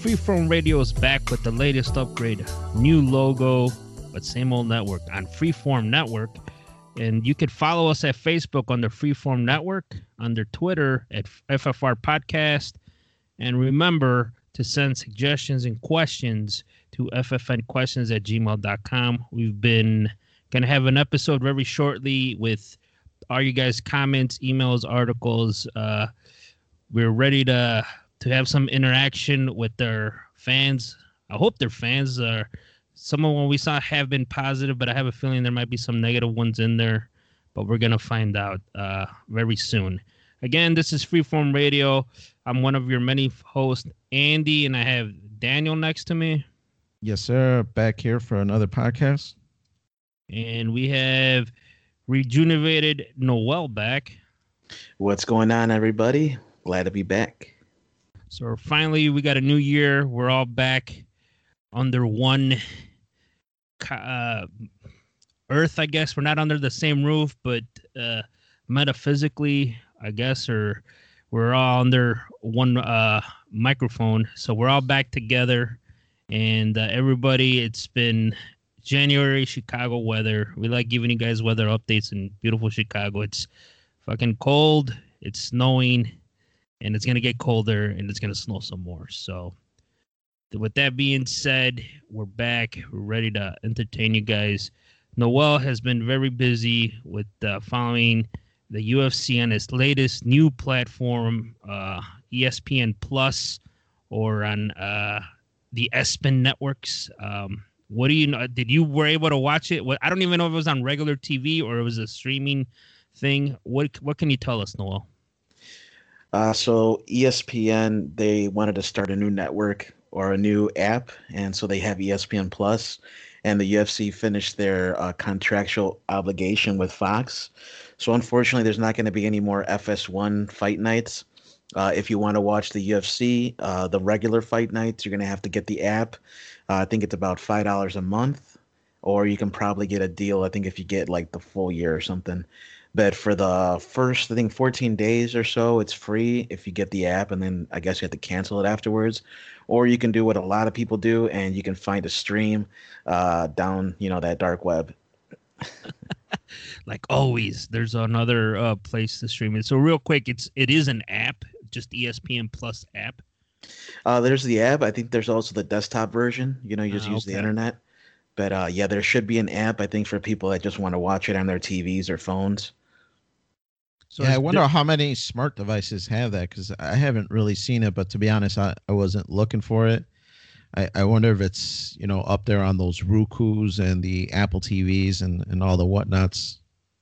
Freeform Radio is back with the latest upgrade. New logo, but same old network on Freeform Network. And you could follow us at Facebook under Freeform Network, under Twitter at FFR Podcast. And remember to send suggestions and questions to ffnquestions@gmail.com. We've been going to have an episode very shortly with all you guys' comments, emails, articles. We're ready to have some interaction with their fans. I hope their fans are. Some of what we saw have been positive, but I have a feeling there might be some negative ones in there. But we're going to find out very soon. Again, this is Freeform Radio. I'm one of your many hosts, Andy, and I have Daniel next to me. Yes, sir. Back here for another podcast. And we have rejuvenated Noel back. What's going on, everybody? Glad to be back. So finally, we got a new year. We're all back under one earth, I guess. We're not under the same roof, but metaphysically, I guess, or we're all under one microphone. So we're all back together. And everybody, it's been January Chicago weather. We like giving you guys weather updates in beautiful Chicago. It's fucking cold. It's snowing. And it's going to get colder, and it's going to snow some more. So with that being said, we're back. We're ready to entertain you guys. Noel has been very busy with following the UFC on its latest new platform, ESPN Plus, or on the ESPN networks. What do you know? Did you were able to watch it? I don't even know if it was on regular TV or it was a streaming thing. What can you tell us, Noel? So ESPN, they wanted to start a new network or a new app, and so they have ESPN Plus, and the UFC finished their contractual obligation with Fox. So unfortunately, there's not going to be any more FS1 fight nights. If you want to watch the UFC, the regular fight nights, you're going to have to get the app. I think it's about $5 a month, or you can probably get a deal, I think, if you get like the full year or something. But for the first, I think, 14 days or so, it's free if you get the app, and then I guess you have to cancel it afterwards. Or you can do what a lot of people do, and you can find a stream down, that dark web. Like always, there's another place to stream it. So real quick, it is an app, just ESPN Plus app. There's the app. I think there's also the desktop version. You just use the internet. But yeah, there should be an app, I think, for people that just want to watch it on their TVs or phones. So yeah, I wonder how many smart devices have that, because I haven't really seen it. But to be honest, I wasn't looking for it. I wonder if it's up there on those Roku's and the Apple TVs and all the whatnots.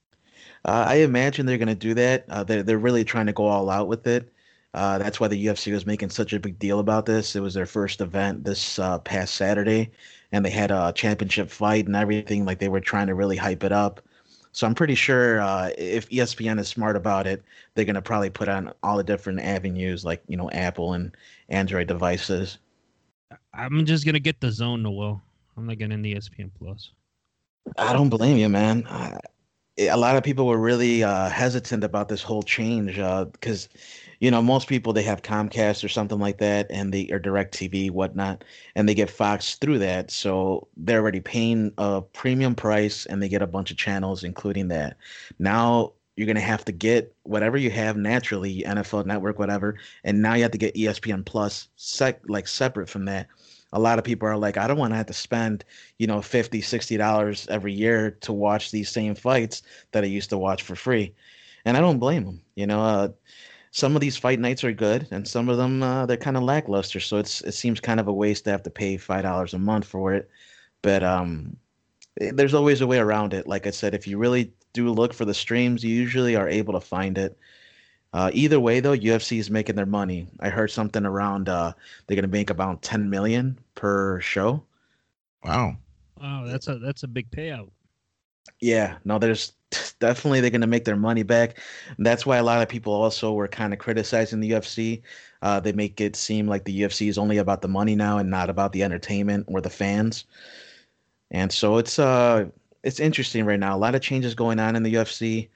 I imagine they're going to do that. They're really trying to go all out with it. That's why the UFC was making such a big deal about this. It was their first event this past Saturday, and they had a championship fight and everything. Like, they were trying to really hype it up. So I'm pretty sure if ESPN is smart about it, they're going to probably put on all the different avenues, like, Apple and Android devices. I'm just going to get the Zone, Noel. I'm not getting the ESPN Plus. I don't blame you, man. A lot of people were really hesitant about this whole change because, most people, they have Comcast or something like that, and or DirecTV, whatnot, and they get Fox through that. So they're already paying a premium price, and they get a bunch of channels, including that. Now you're going to have to get whatever you have naturally, NFL Network, whatever, and now you have to get ESPN Plus separate from that. A lot of people are like, I don't want to have to spend, $50, $60 every year to watch these same fights that I used to watch for free. And I don't blame them. Some of these fight nights are good, and some of them, they're kind of lackluster. So it seems kind of a waste to have to pay $5 a month for it. But there's always a way around it. Like I said, if you really do look for the streams, you usually are able to find it. Either way, though, UFC is making their money. I heard something around they're going to make about $10 million per show. Wow, that's a big payout. Yeah, no, there's definitely they're going to make their money back. And that's why a lot of people also were kind of criticizing the UFC. They make it seem like the UFC is only about the money now and not about the entertainment or the fans. And so it's interesting right now. A lot of changes going on in the UFC.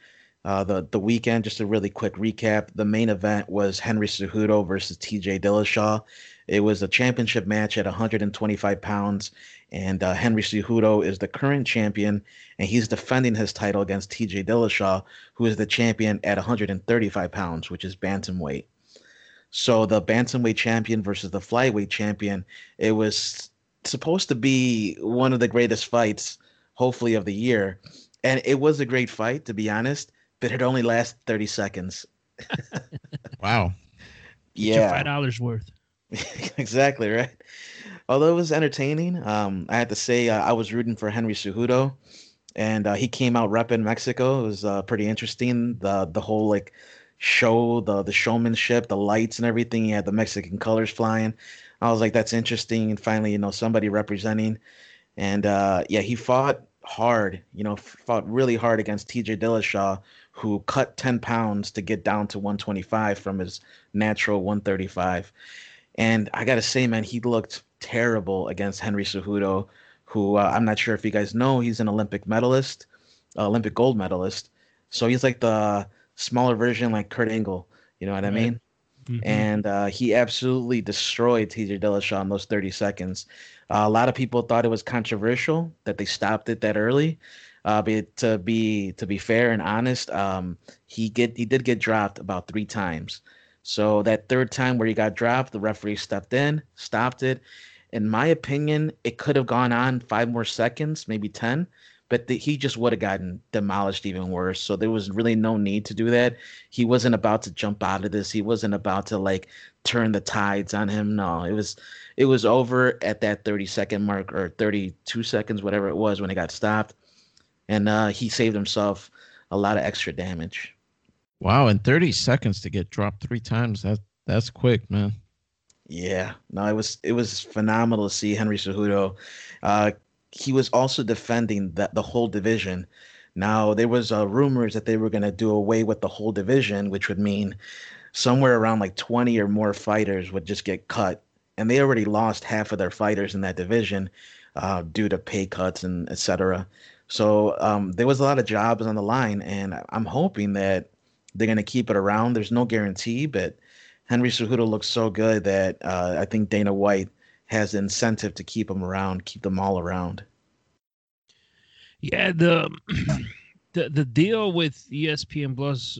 The weekend. Just a really quick recap. The main event was Henry Cejudo versus T.J. Dillashaw. It was a championship match at 125 pounds, and Henry Cejudo is the current champion, and he's defending his title against T.J. Dillashaw, who is the champion at 135 pounds, which is bantamweight. So the bantamweight champion versus the flyweight champion, it was supposed to be one of the greatest fights, hopefully, of the year. And it was a great fight, to be honest, but it only lasted 30 seconds. Wow. Get your $5 worth. Exactly, right? Although it was entertaining, I had to say I was rooting for Henry Cejudo, and he came out repping Mexico. It was pretty interesting. The whole like show, the showmanship, the lights and everything. He had the Mexican colors flying. I was like, that's interesting. And finally, somebody representing. And yeah, he fought hard, fought really hard against TJ Dillashaw, who cut 10 pounds to get down to 125 from his natural 135. And I got to say, man, he looked terrible against Henry Cejudo, who I'm not sure if you guys know, he's an Olympic medalist, Olympic gold medalist. So he's like the smaller version, like Kurt Angle. You know what I mean? Mm-hmm. And he absolutely destroyed TJ Dillashaw in those 30 seconds. A lot of people thought it was controversial that they stopped it that early. But to be fair and honest, he did get dropped about 3 times. So that third time where he got dropped, the referee stepped in, stopped it. In my opinion, it could have gone on 5 more seconds, maybe 10, but he just would have gotten demolished even worse. So there was really no need to do that. He wasn't about to jump out of this. He wasn't about to like turn the tides on him. No, it was over at that 30-second mark, or 32 seconds, whatever it was, when it got stopped. And he saved himself a lot of extra damage. Wow, in 30 seconds to get dropped 3 times, that's quick, man. Yeah, no, it was phenomenal to see Henry Cejudo. He was also defending the whole division. Now, there was rumors that they were going to do away with the whole division, which would mean somewhere around like 20 or more fighters would just get cut. And they already lost half of their fighters in that division due to pay cuts and et cetera. So there was a lot of jobs on the line, and I'm hoping that they're going to keep it around. There's no guarantee, but Henry Cejudo looks so good that I think Dana White has the incentive to keep him around, keep them all around. Yeah, the deal with ESPN Plus,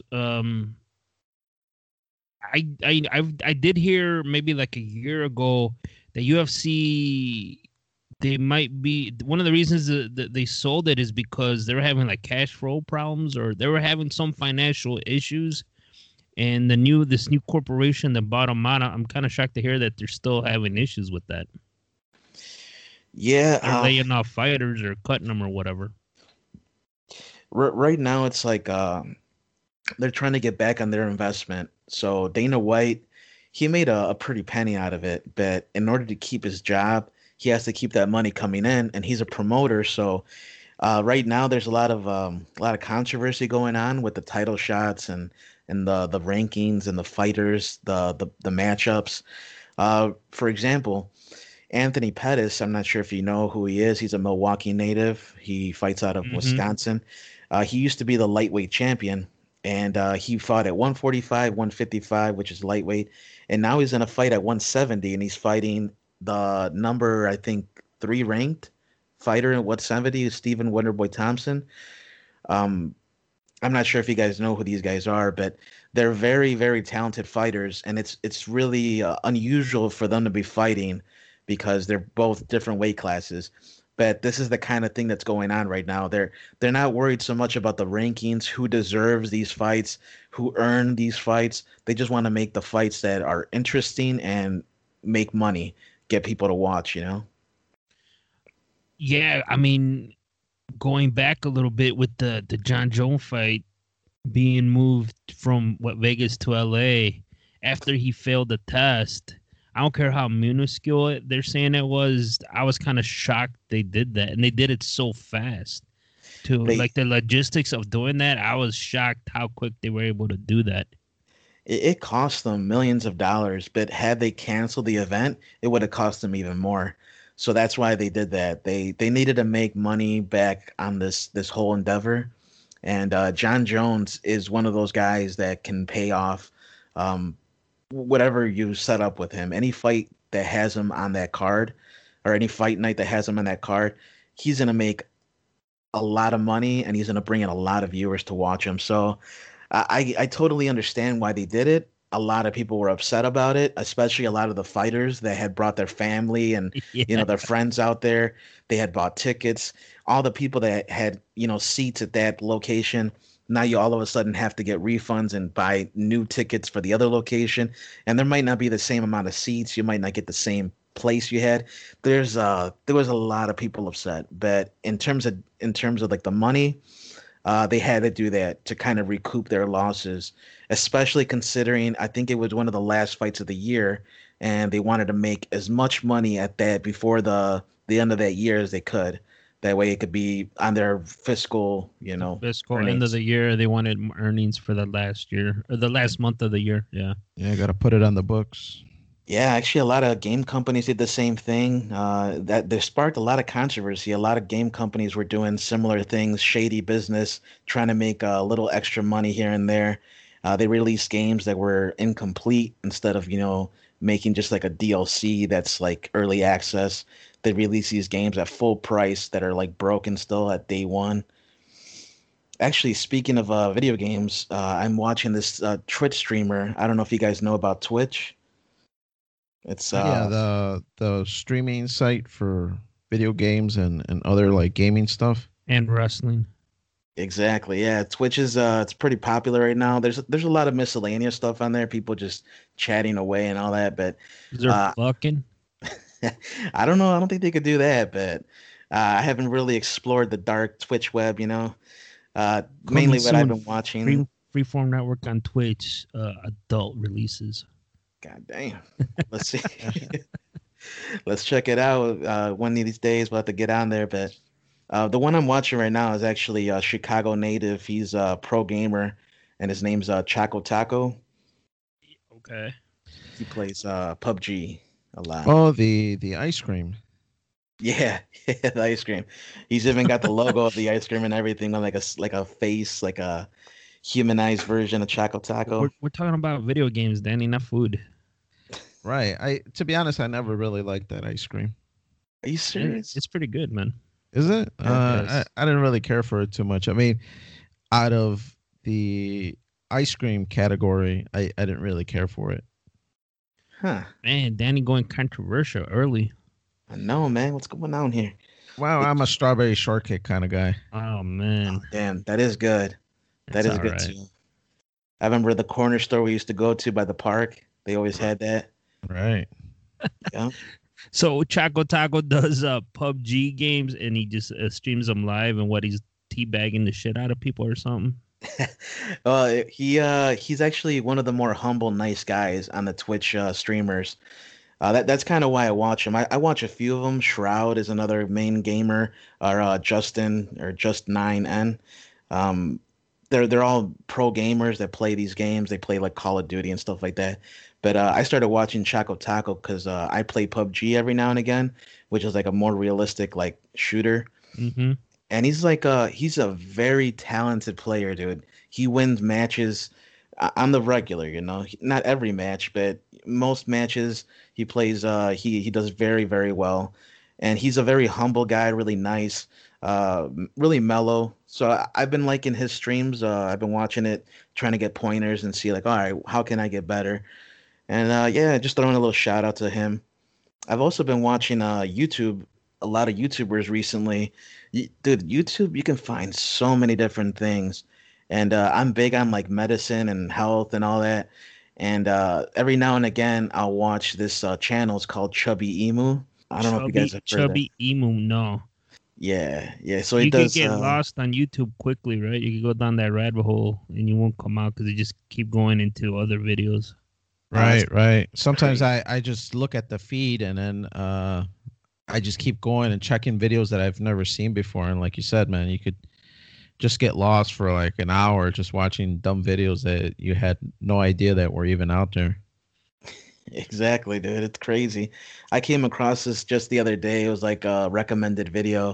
I did hear maybe like a year ago that UFC, they might be, one of the reasons that they sold it is because they were having like cash flow problems, or they were having some financial issues. And this new corporation that bought them out, I'm kind of shocked to hear that they're still having issues with that. Yeah, they're laying off fighters or cutting them or whatever. Right now, it's like they're trying to get back on their investment. So Dana White, he made a pretty penny out of it, but in order to keep his job, he has to keep that money coming in, and he's a promoter. So right now, there's a lot of controversy going on with the title shots and the rankings and the fighters, the matchups. For example, Anthony Pettis, I'm not sure if you know who he is. He's a Milwaukee native. He fights out of Wisconsin. He used to be the lightweight champion, and he fought at 145, 155, which is lightweight. And now he's in a fight at 170, and he's fighting the number, I think, 3 ranked fighter at 170, Stephen Wonderboy Thompson. I'm not sure if you guys know who these guys are, but they're very, very talented fighters, and it's really unusual for them to be fighting because they're both different weight classes. But this is the kind of thing that's going on right now. They're not worried so much about the rankings, who deserves these fights, who earned these fights. They just want to make the fights that are interesting and make money, get people to watch, Yeah, I mean, going back a little bit with the John Jones fight being moved from Vegas to LA after he failed the test. I don't care how minuscule they're saying it was. I was kind of shocked they did that, and they did it so fast. Like the logistics of doing that, I was shocked how quick they were able to do that. It cost them millions of dollars, but had they canceled the event, it would have cost them even more. So that's why they did that. They needed to make money back on this whole endeavor. And John Jones is one of those guys that can pay off whatever you set up with him. Any fight that has him on that card, or any fight night that has him on that card, he's gonna make a lot of money, and he's gonna bring in a lot of viewers to watch him. So I totally understand why they did it. A lot of people were upset about it, especially a lot of the fighters that had brought their family and Yeah. their friends out there. They had bought tickets. All the people that had seats at that location. Now you all of a sudden have to get refunds and buy new tickets for the other location, and there might not be the same amount of seats. You might not get the same place you had. There was a lot of people upset, but in terms of like the money, they had to do that to kind of recoup their losses, especially considering I think it was one of the last fights of the year, and they wanted to make as much money at that before the end of that year as they could. That way, it could be on their fiscal, Fiscal end of earnings. the year, they wanted earnings for the last year or the last month of the year. Yeah. Yeah, got to put it on the books. Yeah, actually, a lot of game companies did the same thing. That they sparked a lot of controversy. A lot of game companies were doing similar things, shady business, trying to make a little extra money here and there. They released games that were incomplete instead of, making just like a DLC that's like early access. They release these games at full price that are like broken still at day one. Actually, speaking of video games, I'm watching this Twitch streamer. I don't know if you guys know about Twitch. It's Yeah, the streaming site for video games and other like gaming stuff. And wrestling. Exactly. Yeah, Twitch is it's pretty popular right now. There's a lot of miscellaneous stuff on there, people just chatting away and all that, but Is there uh fucking I don't know. I don't think they could do that, but I haven't really explored the dark Twitch web. coming Mainly what I've soon? been watching. Freeform Network on Twitch. Adult releases. God damn. Let's see. Let's check it out. One of these days we'll have to get on there, but the one I'm watching right now is actually a Chicago native. He's a pro gamer, and his name's Chaco Taco. Okay. He plays PUBG a lot. Oh, the ice cream. Yeah, the ice cream. He's even got the logo of the ice cream and everything on like a face, like a humanized version of Chaco Taco. We're talking about video games, Danny, not food. Right. To be honest, I never really liked that ice cream. Are you serious? It's pretty good, man. Is it? Yes. I didn't really care for it too much. I mean, out of the ice cream category, I didn't really care for it. Huh. Man, Danny going controversial early. I know, man. What's going on here? Wow, I'm a strawberry shortcake kind of guy. Oh man, Damn, that is good. That It's is all good right. too. I remember the corner store we used to go to by the park. They always had that. Right. Yeah. So Chaco Taco does PUBG games and he just streams them live and what he's teabagging the shit out of people or something. He's actually one of the more humble, nice guys on the Twitch streamers. That's kind of why I watch him. I watch a few of them. Shroud is another main gamer, or Justin or Just9N. Um, they're all pro gamers that play these games. They play like Call of Duty and stuff like that. But I started watching Chaco Taco because I play PUBG every now and again, which is like a more realistic like shooter. Mm-hmm. And he's a very talented player, dude. He wins matches on the regular. Not every match, but most matches he plays. He does very very well, and he's a very humble guy, really nice, really mellow. So I've been liking his streams. I've been watching it, trying to get pointers and see like, all right, how can I get better? And yeah, just throwing a little shout out to him. I've also been watching YouTube, a lot of YouTubers recently. Dude, YouTube, you can find so many different things. And I'm big on like medicine and health and all that. And every now and again, I'll watch this channel. It's called Chubby Emu. I don't know if you guys have heard of that. Chubby Emu, no. Yeah, yeah. So he You could does. get lost on YouTube quickly, right? You could go down that rabbit hole and you won't come out because you just keep going into other videos. Right, right. Sometimes crazy. I just look at the feed and then I just keep going and checking videos that I've never seen before. And like you said, man, you could just get lost for like an hour just watching dumb videos that you had no idea that were even out there. Exactly, dude. It's crazy. I came across this just the other day. It was like a recommended video.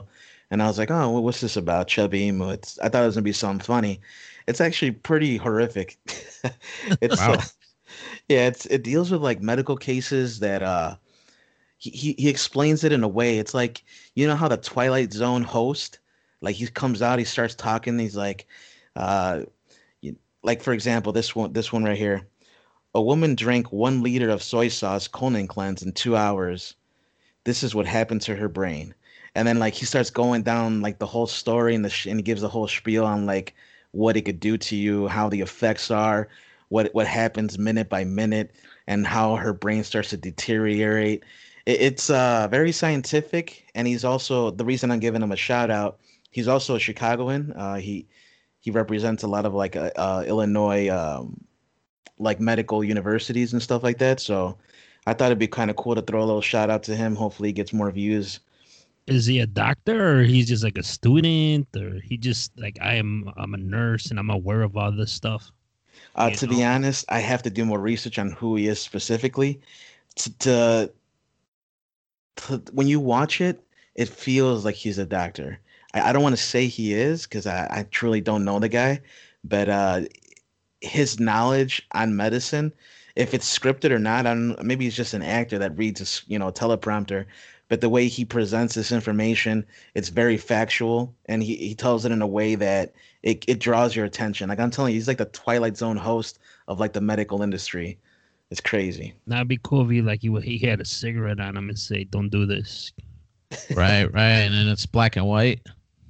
and I was like, oh, what's this about? Chubby Emu. I thought it was gonna be something funny. It's actually pretty horrific. It's Wow. yeah, it deals with like medical cases that he explains it in a way. It's like, you know how the Twilight Zone host, like he comes out, he starts talking, he's like, uh, like for example, this one right here. A woman drank 1 liter of soy sauce colon cleanse in 2 hours. This is what happened to her brain. And then like he starts going down like the whole story and and he gives the whole spiel on like what it could do to you, how the effects are, what happens minute by minute, and how her brain starts to deteriorate. It's very scientific, and he's also the reason I'm giving him a shout out. He's also a Chicagoan. He represents a lot of like Illinois like medical universities and stuff like that. So I thought it'd be kind of cool to throw a little shout out to him. Hopefully, he gets more views. Is he a doctor or he's just like a student or he just like I'm a nurse and I'm aware of all this stuff? To be honest, I have to do more research on who he is specifically. To, to, when you watch it, it feels like he's a doctor. I don't want to say he is because I truly don't know the guy, but his knowledge on medicine, if it's scripted or not, I don't, maybe he's just an actor that reads a teleprompter. But the way he presents this information, it's very factual, and he tells it in a way that it draws your attention. Like I'm telling you, he's like the Twilight Zone host of like the medical industry. It's crazy. That'd be cool if he had a cigarette on him and say, "Don't do this." Right, and then it's black and white.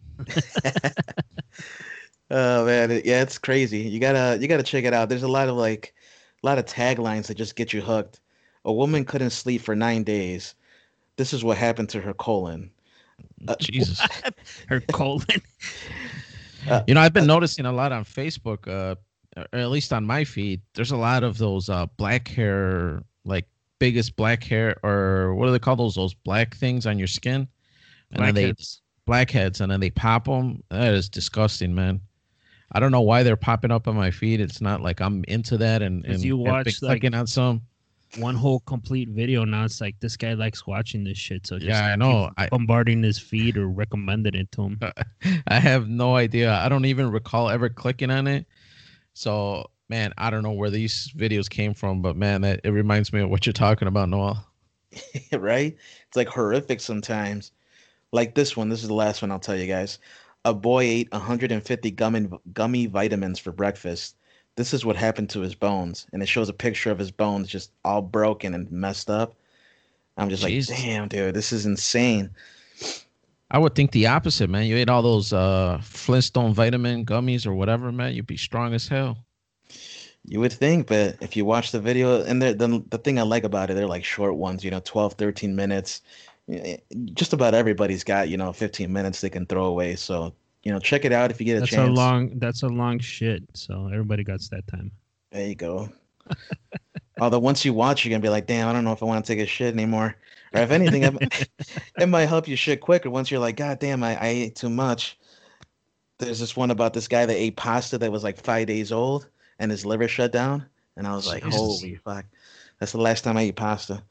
Oh man, yeah, it's crazy. You gotta check it out. There's a lot of taglines that just get you hooked. A woman couldn't sleep for 9 days. This is what happened to her colon. Jesus. Her colon. I've been noticing a lot on Facebook, or at least on my feed. There's a lot of those black hair, like biggest black hair, or what do they call those black things on your skin? Blackheads, and then they pop them. That is disgusting, man. I don't know why they're popping up on my feed. It's not like I'm into that, and you watch like clicking on some one whole complete video. Now it's like this guy likes watching this shit. So just I know. Bombarding his feed or recommending it to him. I have no idea. I don't even recall ever clicking on it. So man, I don't know where these videos came from, but man, it reminds me of what you're talking about, Noel. Right? It's like horrific sometimes. Like this one. This is the last one I'll tell you guys. A boy ate 150 gummy vitamins for breakfast. This is what happened to his bones. And it shows a picture of his bones just all broken and messed up. I'm just Jeez. like, damn, dude, this is insane. I would think the opposite, man. You ate all those Flintstone vitamin gummies or whatever, man. You'd be strong as hell. You would think, but if you watch the video, and the thing I like about it, they're like short ones, 12, 13 minutes. Just about everybody's got 15 minutes they can throw away, so check it out if you get a chance. That's a long shit, so everybody got that time. There you go. Although once you watch, you're gonna be like, damn, I don't know if I want to take a shit anymore, or if anything it might help you shit quicker once you're like, god damn, I ate too much. There's this one about this guy that ate pasta that was like 5 days old and his liver shut down, and I was like, Jesus. holy fuck, that's the last time I ate pasta.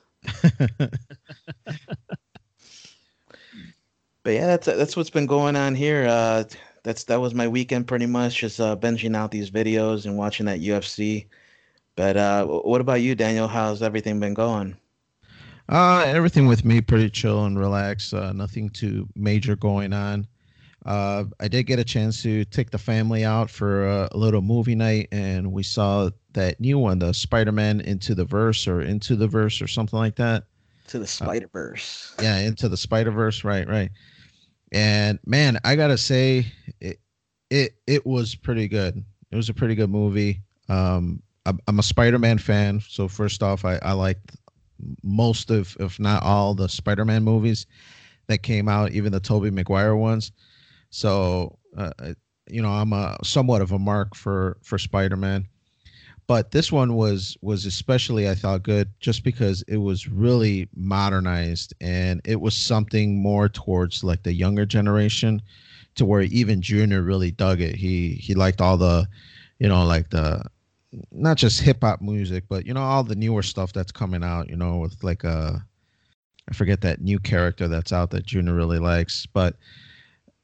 But yeah, that's what's been going on here. That was my weekend pretty much, just binging out these videos and watching that UFC. But what about you, Daniel? How's everything been going? Everything with me pretty chill and relaxed. Nothing too major going on. I did get a chance to take the family out for a little movie night, and we saw that new one, the Spider-Man Into the Verse or something like that. To the Spider-Verse. Yeah, Into the Spider-Verse, right. And man, I gotta say, it was pretty good. It was a pretty good movie. I'm a Spider-Man fan, so first off, I liked most of, if not all, the Spider-Man movies that came out, even the Tobey Maguire ones. So, I'm somewhat of a mark for Spider-Man. But this one was especially, I thought, good just because it was really modernized, and it was something more towards like the younger generation, to where even Junior really dug it. He liked all the, like the, not just hip hop music, but all the newer stuff that's coming out. With like I forget that new character that's out that Junior really likes, but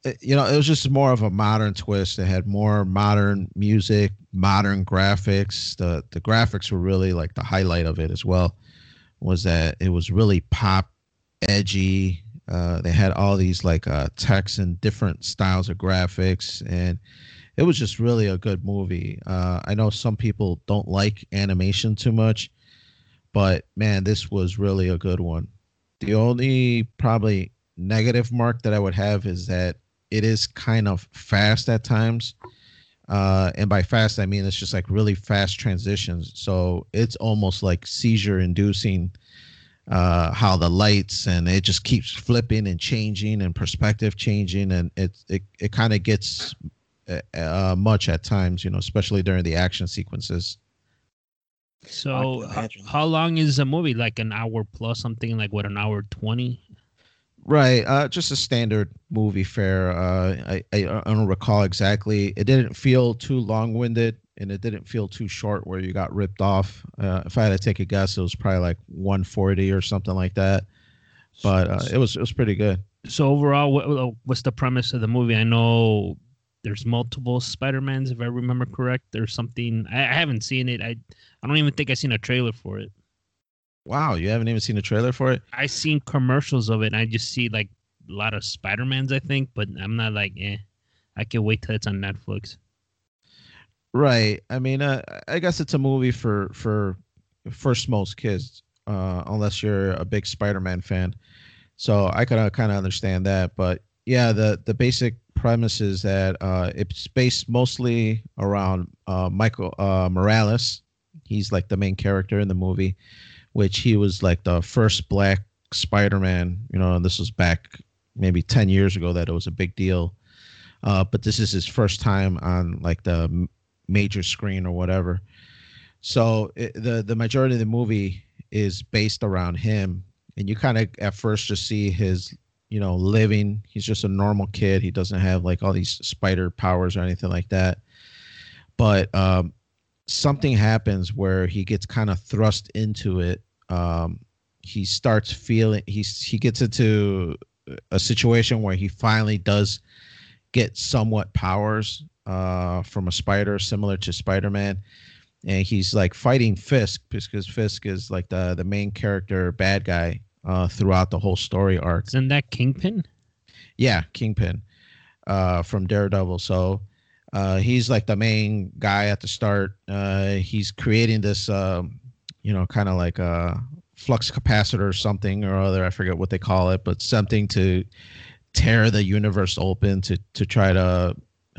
it was just more of a modern twist. It had more modern music, modern graphics. The graphics were really like the highlight of it as well. Was that it was really pop, edgy. They had all these like text and different styles of graphics, and it was just really a good movie. I know some people don't like animation too much, but man, this was really a good one. The only probably negative mark that I would have is that it is kind of fast at times. And by fast, I mean it's just like really fast transitions. So it's almost like seizure inducing, how the lights and it just keeps flipping and changing and perspective changing. And it kind of gets much at times, especially during the action sequences. So how long is a movie? Like an hour plus something, like what, an hour 20? Right. Just a standard movie fare. I don't recall exactly. It didn't feel too long-winded, and it didn't feel too short where you got ripped off. If I had to take a guess, it was probably like 140 or something like that. But it was pretty good. So overall, what's the premise of the movie? I know there's multiple Spider-Mans, if I remember correct. There's something I haven't seen it. I don't even think I've seen a trailer for it. Wow, you haven't even seen a trailer for it? I've seen commercials of it, and I just see like a lot of Spider-Mans, I think, but I'm not like, I can wait till it's on Netflix. Right. I mean, I guess it's a movie for first most kids, unless you're a big Spider-Man fan. So I could kind of understand that. But yeah, the basic premise is that it's based mostly around Michael Morales. He's like the main character in the movie, which he was like the first black Spider-Man, and this was back maybe 10 years ago that it was a big deal. But this is his first time on like the major screen or whatever. So the majority of the movie is based around him. And you kind of at first just see his, living. He's just a normal kid. He doesn't have like all these spider powers or anything like that. But something happens where he gets kind of thrust into it. He starts feeling he gets into a situation where he finally does get somewhat powers from a spider, similar to Spider-Man, and he's like fighting Fisk because Fisk is like the main character bad guy throughout the whole story arc. Isn't that Kingpin? Yeah, Kingpin from Daredevil. So he's like the main guy at the start. He's creating this kind of like a flux capacitor or something or other. I forget what they call it, but something to tear the universe open to try to.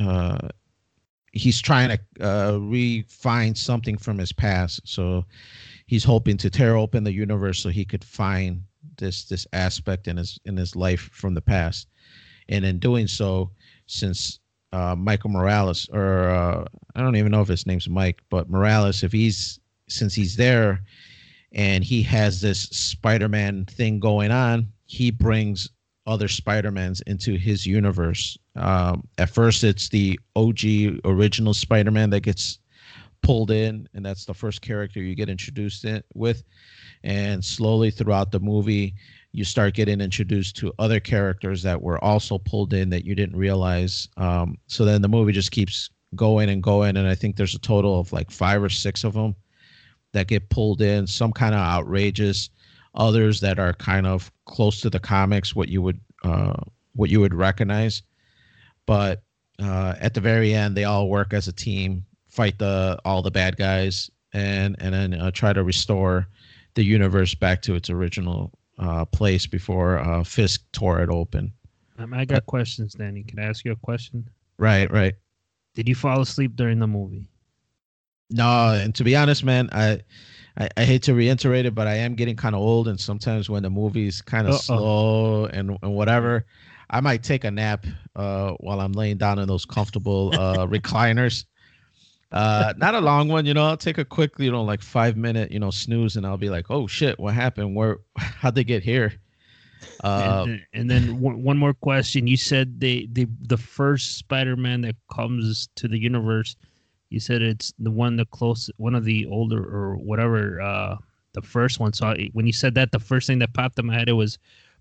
He's trying to refine something from his past. So he's hoping to tear open the universe so he could find this aspect in his life from the past. And in doing so, since Michael Morales, or I don't even know if his name's Mike, but Morales, since he's there and he has this Spider-Man thing going on, he brings other Spider-Mans into his universe. At first, it's the OG original Spider-Man that gets pulled in, and that's the first character you get introduced with. And slowly throughout the movie, you start getting introduced to other characters that were also pulled in that you didn't realize. So then the movie just keeps going and going, and I think there's a total of like 5 or 6 of them that get pulled in. Some kind of outrageous, others that are kind of close to the comics, what you would recognize. But at the very end, they all work as a team, fight all the bad guys, and then try to restore the universe back to its original place before Fisk tore it open. I got questions, Danny. Can I ask you a question? Right. Did you fall asleep during the movie? No, and to be honest, man, I hate to reiterate it, but I am getting kind of old, and sometimes when the movie's kind of slow and whatever, I might take a nap while I'm laying down in those comfortable recliners. Not a long one, I'll take a quick, like 5-minute, snooze, and I'll be like, oh shit, what happened? How'd they get here? And then one more question. You said the first Spider-Man that comes to the universe, you said it's the one of the older or whatever, the first one. So when you said that, the first thing that popped in my head, it was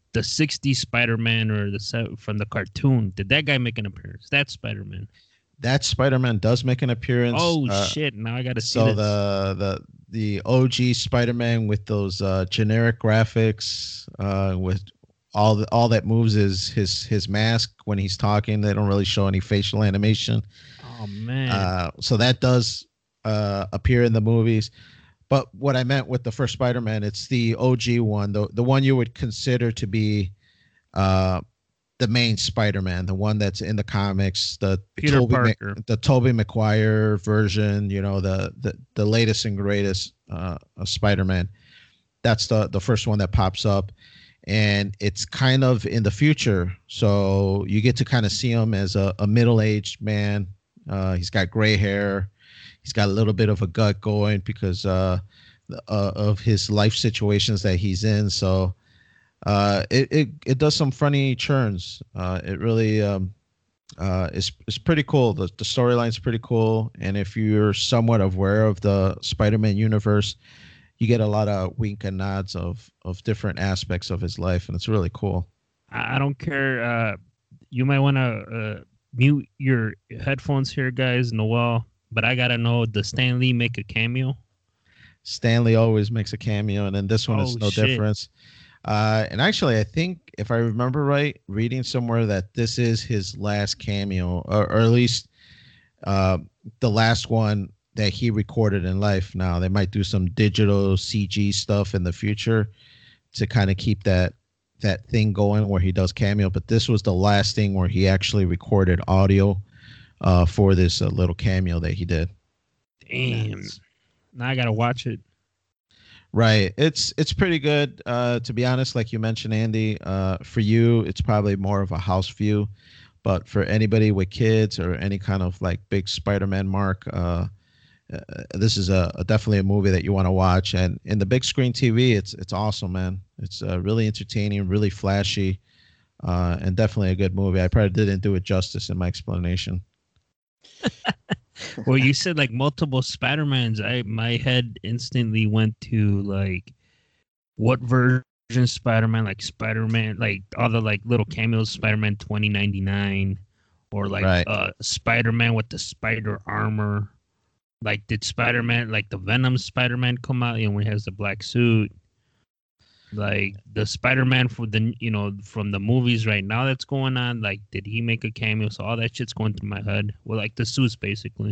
the '60s Spider-Man or from the cartoon. Did that guy make an appearance? That's Spider-Man. That Spider-Man does make an appearance. Oh shit! Now I gotta see so this. the OG Spider-Man with those generic graphics, with all that moves is his mask when he's talking. They don't really show any facial animation. Oh man! So that does appear in the movies. But what I meant with the first Spider-Man, it's the OG one, the one you would consider to be the main Spider-Man, the one that's in the comics, the Tobey Maguire version, the latest and greatest Spider-Man. That's the first one that pops up, and it's kind of in the future, so you get to kind of see him as a middle-aged man. He's got gray hair. He's got a little bit of a gut going because of his life situations that he's in. So it does some funny churns. It really is pretty cool. The storyline's pretty cool, and if you're somewhat aware of the Spider-Man universe, you get a lot of wink and nods of different aspects of his life, and it's really cool. I don't care. You might want to mute your headphones here, guys. Noel. But I gotta know, does Stan Lee make a cameo? Stan Lee always makes a cameo, and then this one is no difference. And actually, I think if I remember right, reading somewhere that this is his last cameo, or at least the last one that he recorded in life. Now they might do some digital CG stuff in the future to kind of keep that thing going where he does cameo. But this was the last thing where he actually recorded audio for this little cameo that he did. Damn. Nice. Now I gotta watch it. Right. It's pretty good. To be honest, like you mentioned, Andy, for you, it's probably more of a house view. But for anybody with kids or any kind of like big Spider-Man mark, this is definitely a movie that you want to watch. And in the big screen TV, it's awesome, man. It's really entertaining, really flashy, and definitely a good movie. I probably didn't do it justice in my explanation. Well, you said like multiple Spider-Mans. My head instantly went to like what version Spider-Man, like Spider-Man, like all the like little cameos, Spider-Man 2099, or like Spider-Man with the spider armor. Like, did Spider-Man, like the Venom Spider-Man come out, when he has the black suit? Like the Spider-Man for the, from the movies right now that's going on, like, did he make a cameo? So all that shit's going through my head. Well, like the suits, basically.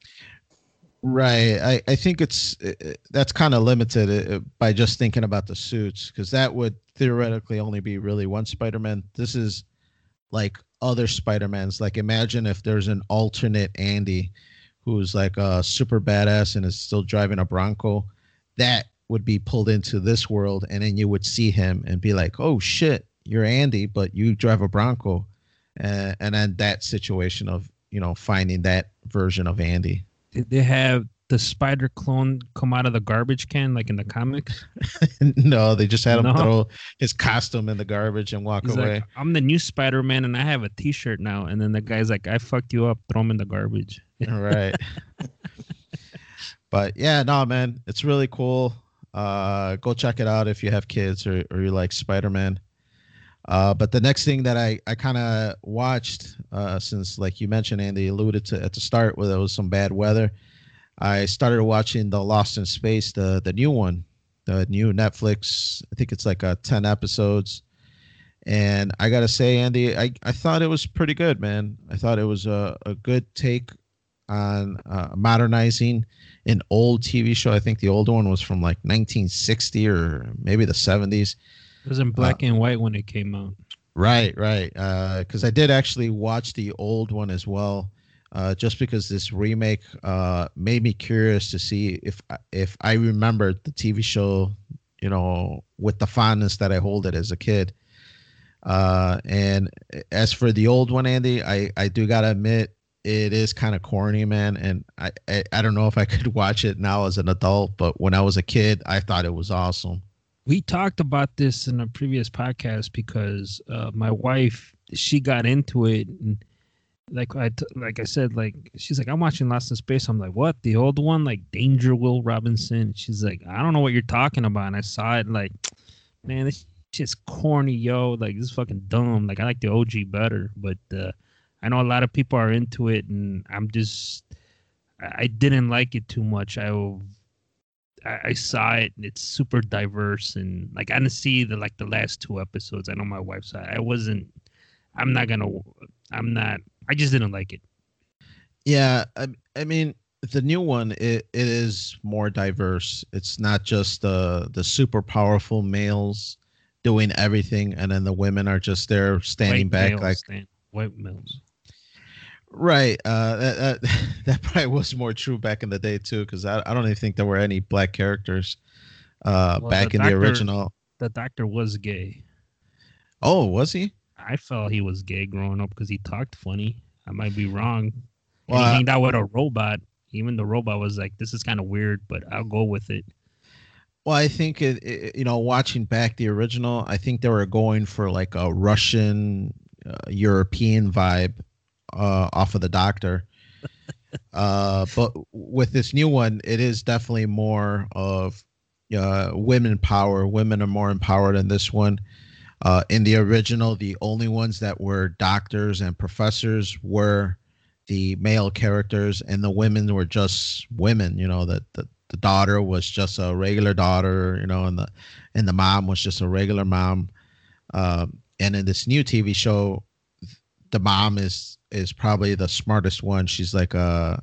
Right. I think that's kind of limited by just thinking about the suits, because that would theoretically only be really one Spider-Man. This is like other Spider-Mans. Like, imagine if there's an alternate Andy who's like a super badass and is still driving a Bronco. That would be pulled into this world, and then you would see him and be like, oh shit, you're Andy, but you drive a Bronco. And then that situation of, finding that version of Andy. Did they have the spider clone come out of the garbage can like in the comics? No, they just had him throw his costume in the garbage and walk away. Like, I'm the new Spider-Man and I have a t-shirt now. And then the guy's like, I fucked you up, throw him in the garbage. Right. But yeah, no, man, it's really cool. Go check it out if you have kids or you like Spider-Man. But the next thing that I kind of watched, since like you mentioned, Andy alluded to at the start where there was some bad weather, I started watching the Lost in Space, the new one, the new Netflix. I think it's like 10 episodes. And I got to say, Andy, I thought it was pretty good, man. I thought it was a good take on modernizing an old TV show. I think the old one was from like 1960 or maybe the 70s. It was in black and white when it came out. Right. Because I did actually watch the old one as well, just because this remake made me curious to see if I remembered the TV show, with the fondness that I hold it as a kid. And as for the old one, Andy, I do gotta admit it is kind of corny, man. And I don't know if I could watch it now as an adult, but when I was a kid, I thought it was awesome. We talked about this in a previous podcast because my wife, she got into it, and like I said, like she's like, I'm watching Lost in Space. I'm like, what? The old one, like Danger Will Robinson. She's like, I don't know what you're talking about. And I saw it, like, man, this just corny, yo. Like, this is fucking dumb. Like, I like the OG better, but I know a lot of people are into it, and I didn't like it too much. I saw it, and it's super diverse, and like I didn't see the last two episodes. I know my wife saw it. I'm not gonna. I'm not. I just didn't like it. Yeah, I mean, the new one, it is more diverse. It's not just the super powerful males doing everything, and then the women are just there standing back like white males. Right. That probably was more true back in the day too, because I don't even think there were any black characters back in the original. The doctor was gay. Oh, was he? I felt he was gay growing up because he talked funny. I might be wrong. Well, he hanged out with a robot. Even the robot was like, "This is kind of weird, but I'll go with it." Well, I think watching back the original, I think they were going for like a Russian, European vibe off of the doctor. But with this new one, it is definitely more of women power. Women are more empowered in this one. In the original, the only ones that were doctors and professors were the male characters, and the women were just women. The daughter was just a regular daughter, and the mom was just a regular mom. And in this new TV show, the mom is probably the smartest one. She's like a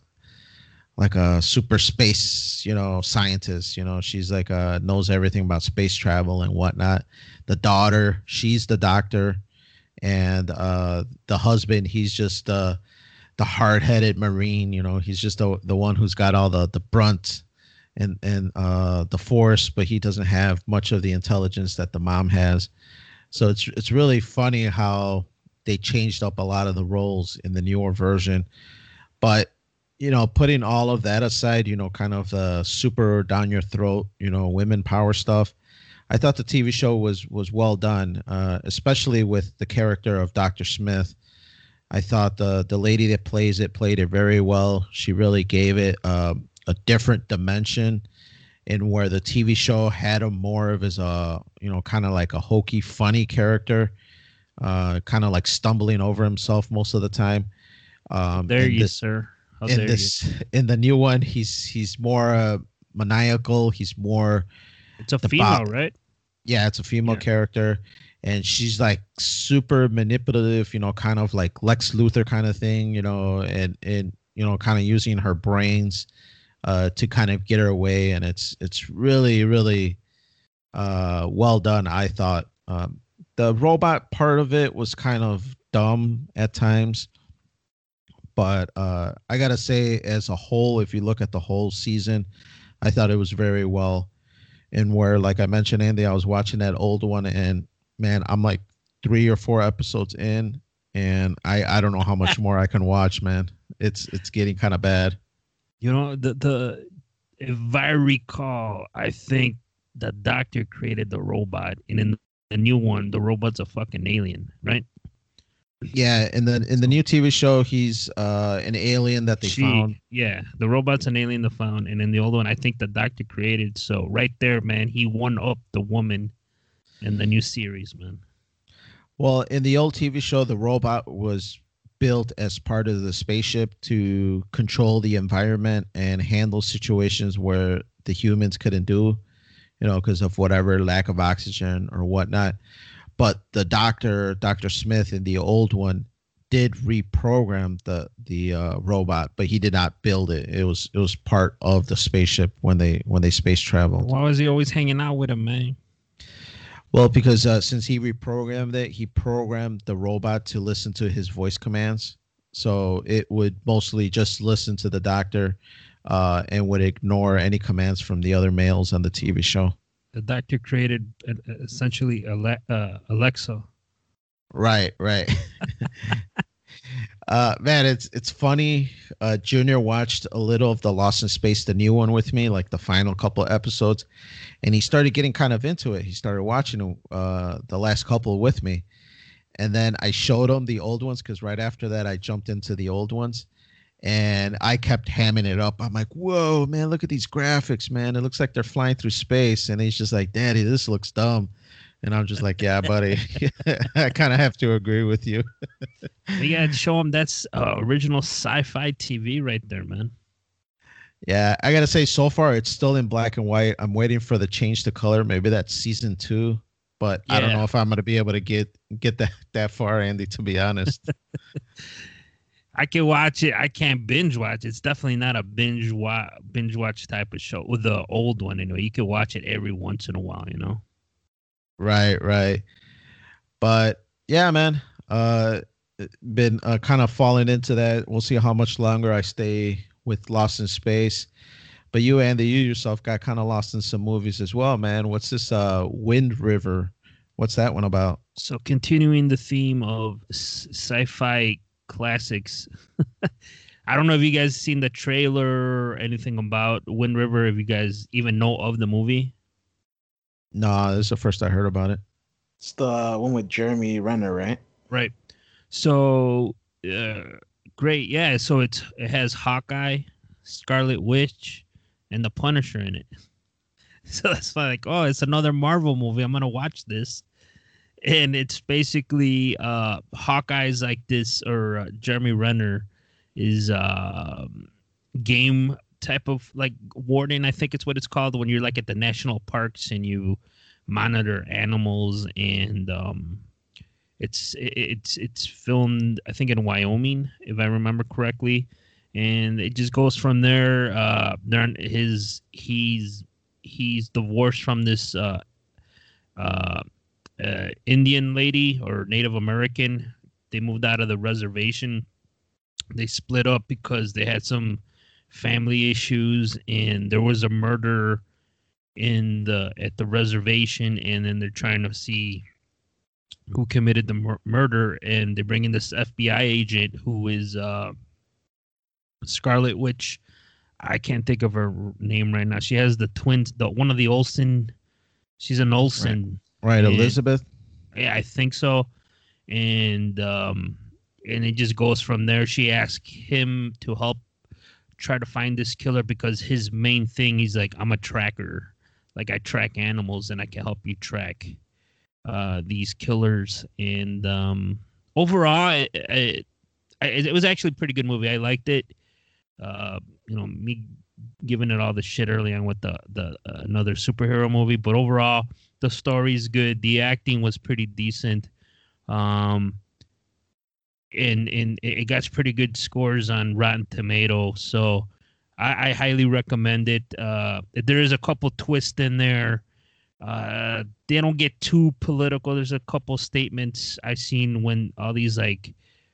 super space, scientist. She's like knows everything about space travel and whatnot. The daughter, she's the doctor, and the husband, he's just the hard-headed Marine. He's just the one who's got all the brunt and the force, but he doesn't have much of the intelligence that the mom has. So it's really funny how they changed up a lot of the roles in the newer version. But putting all of that aside, kind of the super down your throat, women power stuff, I thought the TV show was well done, especially with the character of Dr. Smith. I thought the lady that played it very well. She really gave it a different dimension, in where the TV show had him more of as kind of like a hokey, funny character, kind of like stumbling over himself most of the time. Sir. In the new one, he's more maniacal. He's more. It's a female, right? Yeah, it's a female character, and she's like super manipulative. Kind of like Lex Luthor kind of thing. And kind of using her brains to kind of get her way, and it's really, really well done. I thought the robot part of it was kind of dumb at times. But I got to say, as a whole, if you look at the whole season, I thought it was very well. And where, like I mentioned, Andy, I was watching that old one, and man, I'm like 3 or 4 episodes in, and I don't know how much more I can watch, man. It's getting kind of bad. If I recall, I think the doctor created the robot, and in the new one, the robot's a fucking alien, right? Yeah, in the new TV show, he's an alien that they found. Yeah, the robot's an alien they found, and in the old one, I think the doctor created. So right there, man, he won up the woman in the new series, man. Well, in the old TV show, the robot was built as part of the spaceship to control the environment and handle situations where the humans couldn't do, because of whatever lack of oxygen or whatnot. But the Dr. Smith in the old one did reprogram the robot, but he did not build it. It was part of the spaceship when they space traveled. Why was he always hanging out with him, man? Well, because since he reprogrammed it, he programmed the robot to listen to his voice commands. So it would mostly just listen to the doctor and would ignore any commands from the other males on the TV show. The doctor created essentially Alexa. Right. Man, it's funny. Junior watched a little of the Lost in Space, the new one, with me, like the final couple of episodes, and he started getting kind of into it. He started watching the last couple with me, and then I showed him the old ones, because right after that I jumped into the old ones. And I kept hamming it up. I'm like, whoa, man, look at these graphics, man. It looks like they're flying through space. And he's just like, Daddy, this looks dumb. And I'm just like, yeah, buddy, I kind of have to agree with you. We gotta show him that's original sci-fi TV right there, man. Yeah, I gotta say, so far it's still in black and white. I'm waiting for the change to color. Maybe that's season 2, but I don't know if I'm gonna be able to get that far, Andy. To be honest, I can watch it. I can't binge watch. It's definitely not a binge watch type of show. With the old one, you can watch it every once in a while. Right, right. But yeah, man, been kind of falling into that. We'll see how much longer I stay with Lost in Space. But you, Andy, you yourself got kind of lost in some movies as well, man. What's this Wind River? What's that one about? So continuing the theme of sci-fi classics. I don't know if you guys seen the trailer or anything about Wind River, if you guys even know of the movie. No, this is the first I heard about it. It's the one with Jeremy Renner, right? Right. So great. Yeah, so it has Hawkeye, Scarlet Witch, and the Punisher in it. So that's like, oh, it's another Marvel movie. I'm gonna watch this. And it's basically Hawkeye's like this, or Jeremy Renner is game type of like warden, I think it's what it's called, when you're like at the national parks and you monitor animals. And it's filmed, I think, in Wyoming, if I remember correctly. And it just goes from there. He's divorced from this Indian lady, or Native American. They moved out of the reservation. They split up because they had some family issues, and there was a murder at the reservation, and then they're trying to see who committed the murder, and they bring in this FBI agent who is Scarlet Witch. I can't think of her name right now. She has the twins, one of the Olsen. She's an Olsen. Right, Elizabeth? Yeah, I think so. And it just goes from there. She asked him to help try to find this killer because his main thing, he's like, I'm a tracker. Like, I track animals, and I can help you track these killers. And overall, it was actually a pretty good movie. I liked it. Me giving it all the shit early on with the another superhero movie, but overall the story's good. The acting was pretty decent. And it got pretty good scores on Rotten Tomato. So I highly recommend it. There is a couple twists in there. They don't get too political. There's a couple statements I've seen when all these like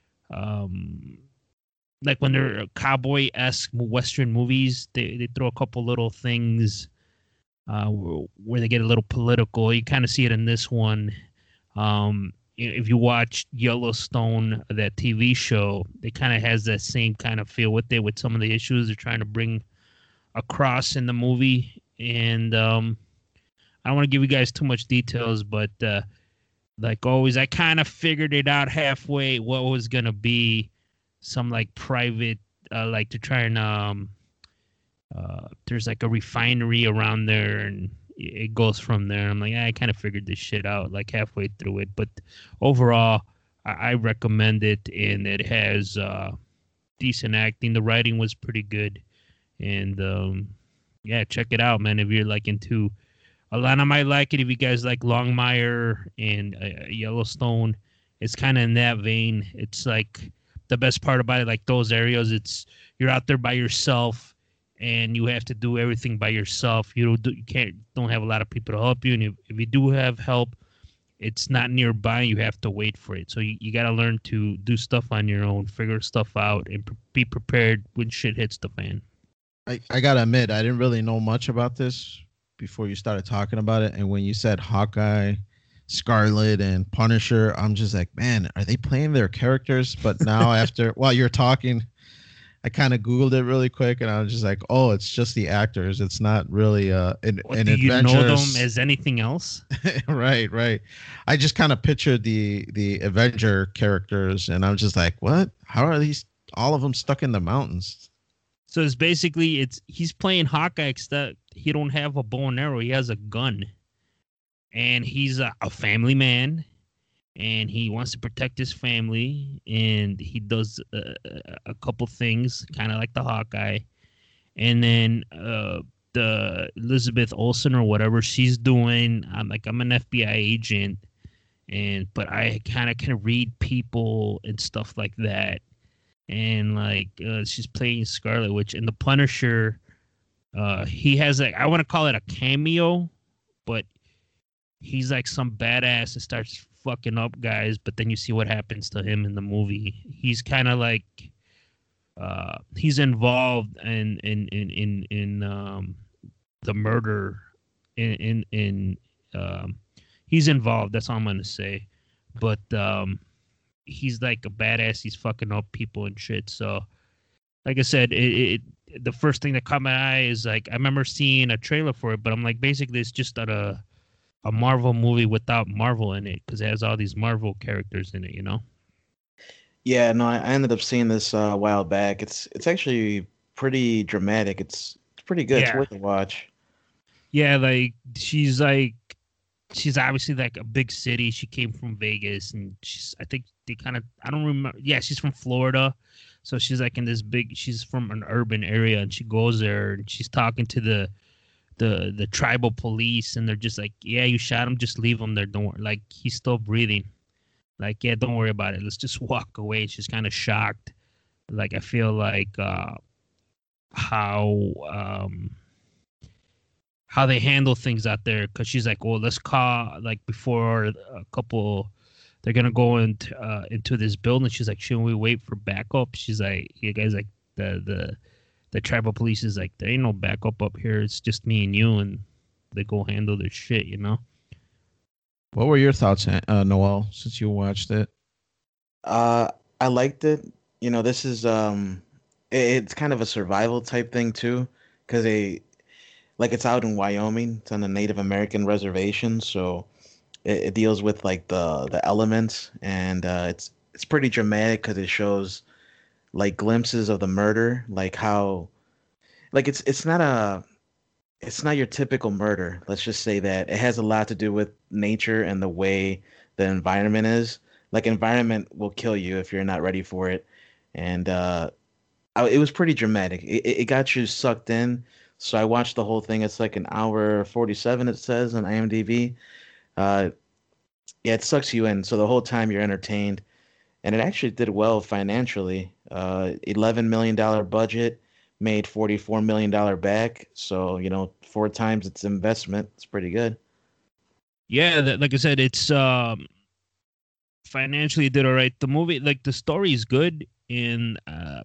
when they're cowboy-esque Western movies, they throw a couple little things where they get a little political. You kind of see it in this one. If you watch Yellowstone, that TV show, it kind of has that same kind of feel with it, with some of the issues they're trying to bring across in the movie. And I don't want to give you guys too much details, but like always, I kind of figured it out halfway what was going to be some like private, like to try and there's like a refinery around there, and it goes from there. I'm like, I kind of figured this shit out like halfway through it. But overall, I recommend it, and it has decent acting. The writing was pretty good. And yeah, check it out, man. If you're like into, Alana might like it if you guys like Longmire and Yellowstone. It's kind of in that vein. It's like the best part about it, like those areas, you're out there by yourself, and you have to do everything by yourself. You don't have a lot of people to help you, and if you do have help, it's not nearby. You have to wait for it. So you got to learn to do stuff on your own, figure stuff out, and be prepared when shit hits the fan. I gotta admit, I didn't really know much about this before you started talking about it, and when you said Hawkeye, Scarlet, and Punisher, I'm just like, man, are they playing their characters? But now while you're talking, I kind of Googled it really quick, and I was just like, oh, it's just the actors. It's not really an adventure. Do you know them as anything else? Right. I just kind of pictured the Avenger characters, and I'm just like, what? How are all of them stuck in the mountains? So it's basically, he's playing Hawkeye, except he don't have a bow and arrow. He has a gun. and he's a family man, and he wants to protect his family, and he does a couple things, kind of like the Hawkeye. And then the Elizabeth Olsen or whatever she's doing, I'm an FBI agent, but I kind of can read people and stuff like that. And like she's playing Scarlet Witch, and the Punisher, he has like, I want to call it a cameo, but he's like some badass and starts fucking up guys, but then you see what happens to him in the movie. He's kind of like he's involved in the murder in he's involved, that's all I'm gonna say. But he's like a badass, he's fucking up people and shit. So like I said, the first thing that caught my eye is like, I remember seeing a trailer for it, but I'm like, basically it's just a Marvel movie without Marvel in it, because it has all these Marvel characters in it, you know? Yeah, no, I ended up seeing this a while back. It's actually pretty dramatic. It's pretty good. It's worth a watch. Yeah, like she's obviously like a big city. She came from Vegas, and I think they kind of, I don't remember. Yeah, she's from Florida. So she's like in this she's from an urban area, and she goes there and she's talking to the tribal police, and they're just like, yeah, you shot him, just leave him there. Don't worry. Like, he's still breathing. Like, yeah, don't worry about it. Let's just walk away. She's kind of shocked. Like, I feel like how they handle things out there, because she's like, well, let's call, like, before a couple, they're gonna go into this building. She's like, shouldn't we wait for backup? She's like, you guys, like, the tribal police is like, there ain't no backup up here. It's just me and you, and they go handle their shit, you know? What were your thoughts, Noel, since you watched it? I liked it. You know, this is it's kind of a survival type thing too, because it's out in Wyoming. It's on a Native American reservation, so it deals with like the elements, and it's pretty dramatic because it shows like glimpses of the murder, like how, like it's not your typical murder. Let's just say that it has a lot to do with nature and the way the environment is. Like, environment will kill you if you're not ready for it. And it was pretty dramatic. It got you sucked in. So I watched the whole thing. It's like an hour 47, it says on IMDb. Yeah, it sucks you in. So the whole time you're entertained. And it actually did well financially. $11 million budget, made $44 million back. So, you know, 4 times its investment. It's pretty good. Yeah, like I said, it's financially did all right. The movie, like, the story is good, and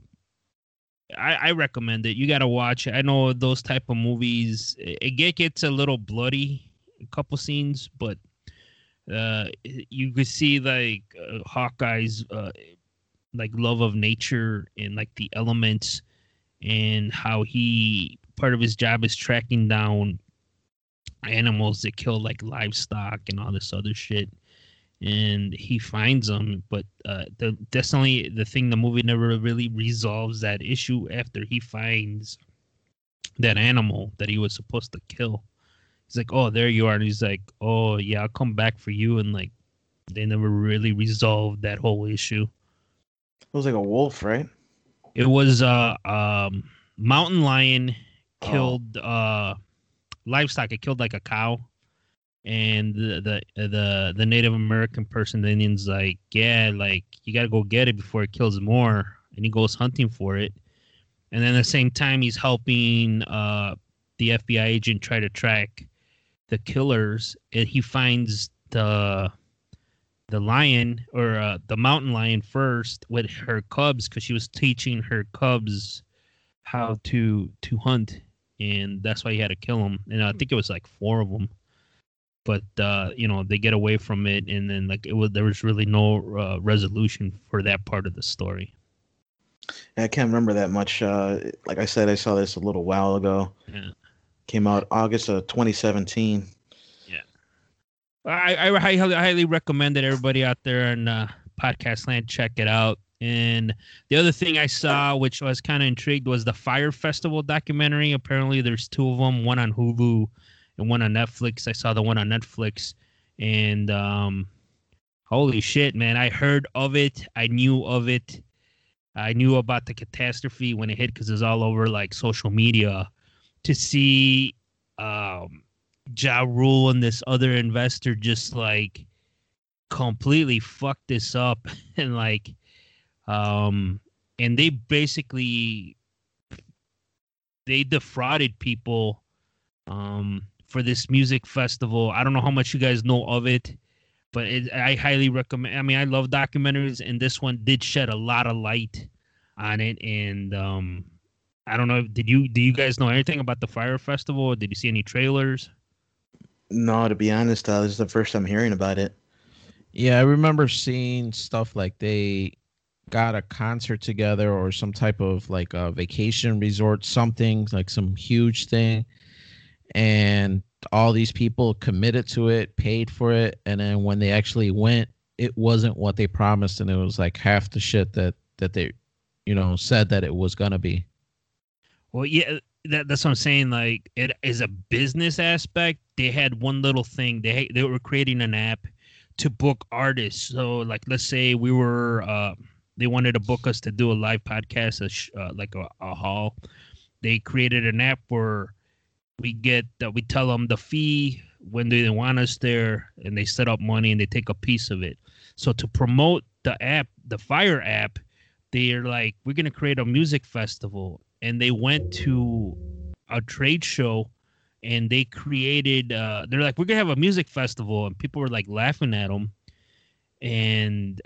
I recommend it. You got to watch it. I know those type of movies, it gets a little bloody, a couple scenes, but you could see like Hawkeye's like love of nature and like the elements, and how part of his job is tracking down animals that kill like livestock and all this other shit, and he finds them. But definitely the thing, the movie never really resolves that issue after he finds that animal that he was supposed to kill. He's like, oh, there you are. And he's like, oh, yeah, I'll come back for you. And, like, they never really resolved that whole issue. It was like a wolf, right? It was mountain lion killed livestock. It killed, like, a cow. And the Native American person, the Indian's like, yeah, like, you got to go get it before it kills more. And he goes hunting for it. And then at the same time, he's helping the FBI agent try to track the killers, and he finds the lion, or the mountain lion, first with her cubs, because she was teaching her cubs how to hunt, and that's why he had to kill them. And I think it was like 4 of them, but you know, they get away from it, and then like there was really no resolution for that part of the story. I can't remember that much. Like I said, I saw this a little while ago. Yeah. Came out August of 2017. Yeah. I highly recommend it. Everybody out there in podcast land, check it out. And the other thing I saw, which I was kind of intrigued, was the Fire Festival documentary. Apparently there's 2 of them, one on Hulu and one on Netflix. I saw the one on Netflix, and holy shit, man! I heard of it. I knew of it. I knew about the catastrophe when it hit because it's all over like social media. To see Ja Rule and this other investor just like completely fucked this up and like and they basically defrauded people for this music festival. I don't know how much you guys know of it, but I highly recommend. I mean, I love documentaries, and this one did shed a lot of light on it. And I don't know. Do you guys know anything about the Fire Festival? Did you see any trailers? No, to be honest, this is the first time hearing about it. Yeah, I remember seeing stuff like they got a concert together or some type of like a vacation resort, something like some huge thing. And all these people committed to it, paid for it. And then when they actually went, it wasn't what they promised. And it was like half the shit that they, said that it was going to be. Well, yeah, that's what I'm saying. Like, it is a business aspect. They had one little thing. They were creating an app to book artists. So, like, let's say we were, they wanted to book us to do a live podcast, like a hall. They created an app where we tell them the fee when they want us there, and they set up money and they take a piece of it. So to promote the app, the Fire app, they're like, we're going to create a music festival. And they went to a trade show and they created, they're like, we're going to have a music festival. And people were like laughing at them. And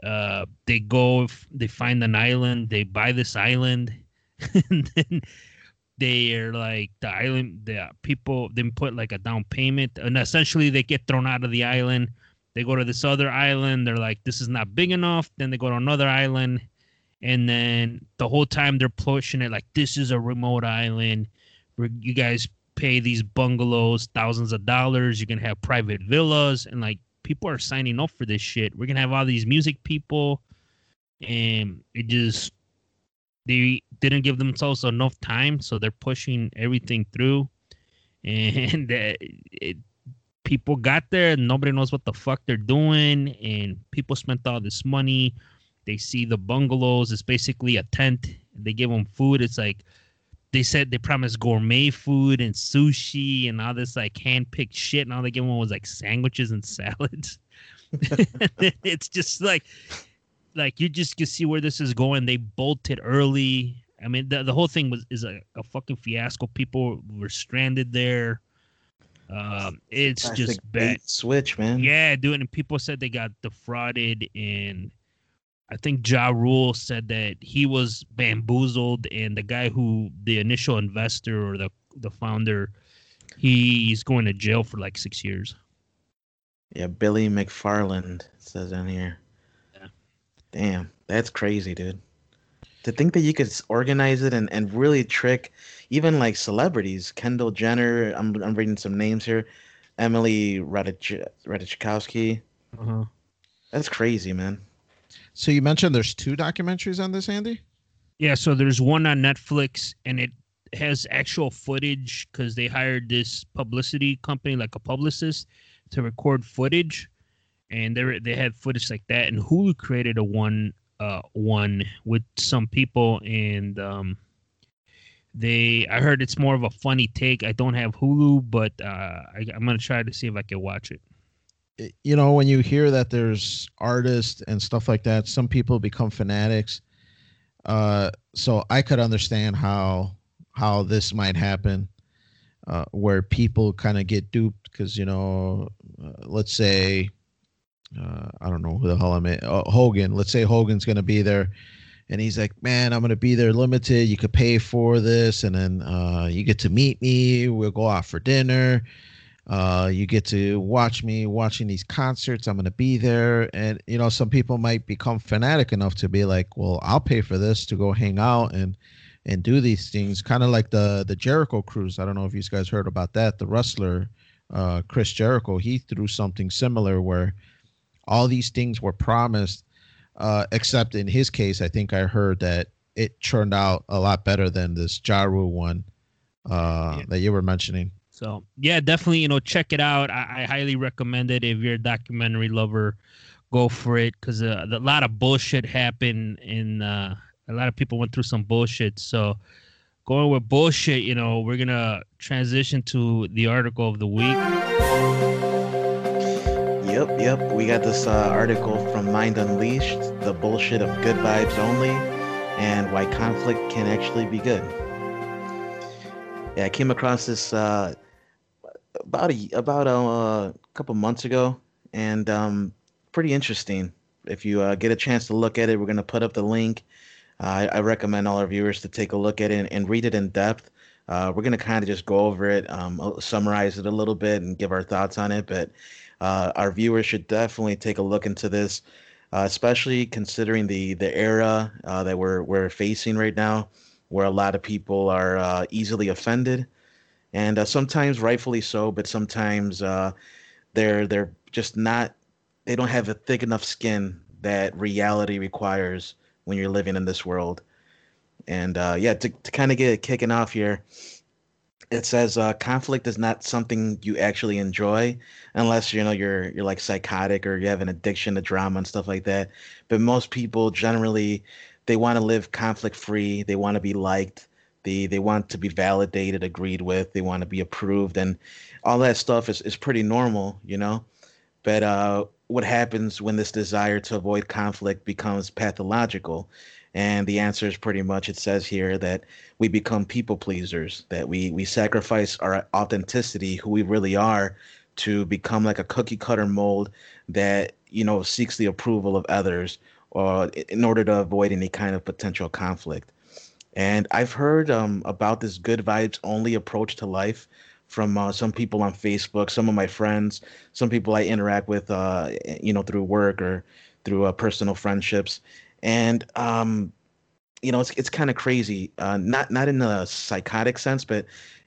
they find an island, they buy this island, and then they're like, the people then put like a down payment, and essentially they get thrown out of the island. They go to this other island. They're like, this is not big enough. Then they go to another island. And then the whole time they're pushing it like, this is a remote island where you guys pay these bungalows thousands of dollars. You can have private villas. And like, people are signing up for this shit. We're going to have all these music people. And they didn't give themselves enough time. So they're pushing everything through. And people got there. Nobody knows what the fuck they're doing. And people spent all this money. They see the bungalows. It's basically a tent. They give them food. It's like they said they promised gourmet food and sushi and all this like hand-picked shit. And all they give them was like sandwiches and salads. It's just like you just can see where this is going. They bolted early. I mean, the whole thing is a fucking fiasco. People were stranded there. It's classic just bad. Switch, man. Yeah, dude. And people said they got defrauded, and I think Ja Rule said that he was bamboozled, and the guy the initial investor or the founder, he's going to jail for like 6 years. Yeah, Billy McFarland says in here. Yeah. Damn, that's crazy, dude. To think that you could organize it and really trick even like celebrities, Kendall Jenner. I'm reading some names here, Emily Ratajkowski. Uh-huh. That's crazy, man. So you mentioned there's 2 documentaries on this, Andy? Yeah, so there's one on Netflix, and it has actual footage because they hired this publicity company, like a publicist, to record footage, and they had footage like that. And Hulu created a one with some people, and I heard it's more of a funny take. I don't have Hulu, but I'm gonna try to see if I can watch it. When you hear that there's artists and stuff like that, some people become fanatics. So I could understand how this might happen, where people kind of get duped because, let's say, I don't know who the hell Hogan. Let's say Hogan's going to be there, and he's like, man, I'm going to be there limited. You could pay for this, and then you get to meet me. We'll go out for dinner. You get to watch me watching these concerts. I'm going to be there. And, some people might become fanatic enough to be like, well, I'll pay for this to go hang out and do these things. Kind of like the Jericho cruise. I don't know if you guys heard about that. The wrestler, Chris Jericho, he threw something similar where all these things were promised, except in his case, I think I heard that it turned out a lot better than this Ja Rule one that you were mentioning. So yeah, definitely, check it out. I highly recommend it. If you're a documentary lover, go for it, because a lot of bullshit happened, and a lot of people went through some bullshit. So going with bullshit, we're gonna transition to the article of the week. Yep. We got this article from Mind Unleashed: the bullshit of good vibes only, and why conflict can actually be good. Yeah, I came across this about a couple months ago, and pretty interesting. If you get a chance to look at it, we're gonna put up the link. I recommend all our viewers to take a look at it and read it in depth. We're gonna kind of just go over it, summarize it a little bit, and give our thoughts on it. But our viewers should definitely take a look into this, especially considering the era that we're facing right now, where a lot of people are easily offended, and sometimes rightfully so, but sometimes they're just not. They don't have a thick enough skin that reality requires when you're living in this world. And yeah, to kind of get it kicking off here, it says conflict is not something you actually enjoy unless you're like psychotic or you have an addiction to drama and stuff like that. But most people generally they want to live conflict free. They want to be liked. They want to be validated, agreed with. They want to be approved, and all that stuff is pretty normal. But what happens when this desire to avoid conflict becomes pathological? And the answer is pretty much, it says here that we become people pleasers, that we sacrifice our authenticity, who we really are, to become like a cookie cutter mold that, seeks the approval of others or in order to avoid any kind of potential conflict. And I've heard about this good vibes only approach to life from some people on Facebook, some of my friends, some people I interact with, through work or through personal friendships. And it's kind of crazy. Not in a psychotic sense, but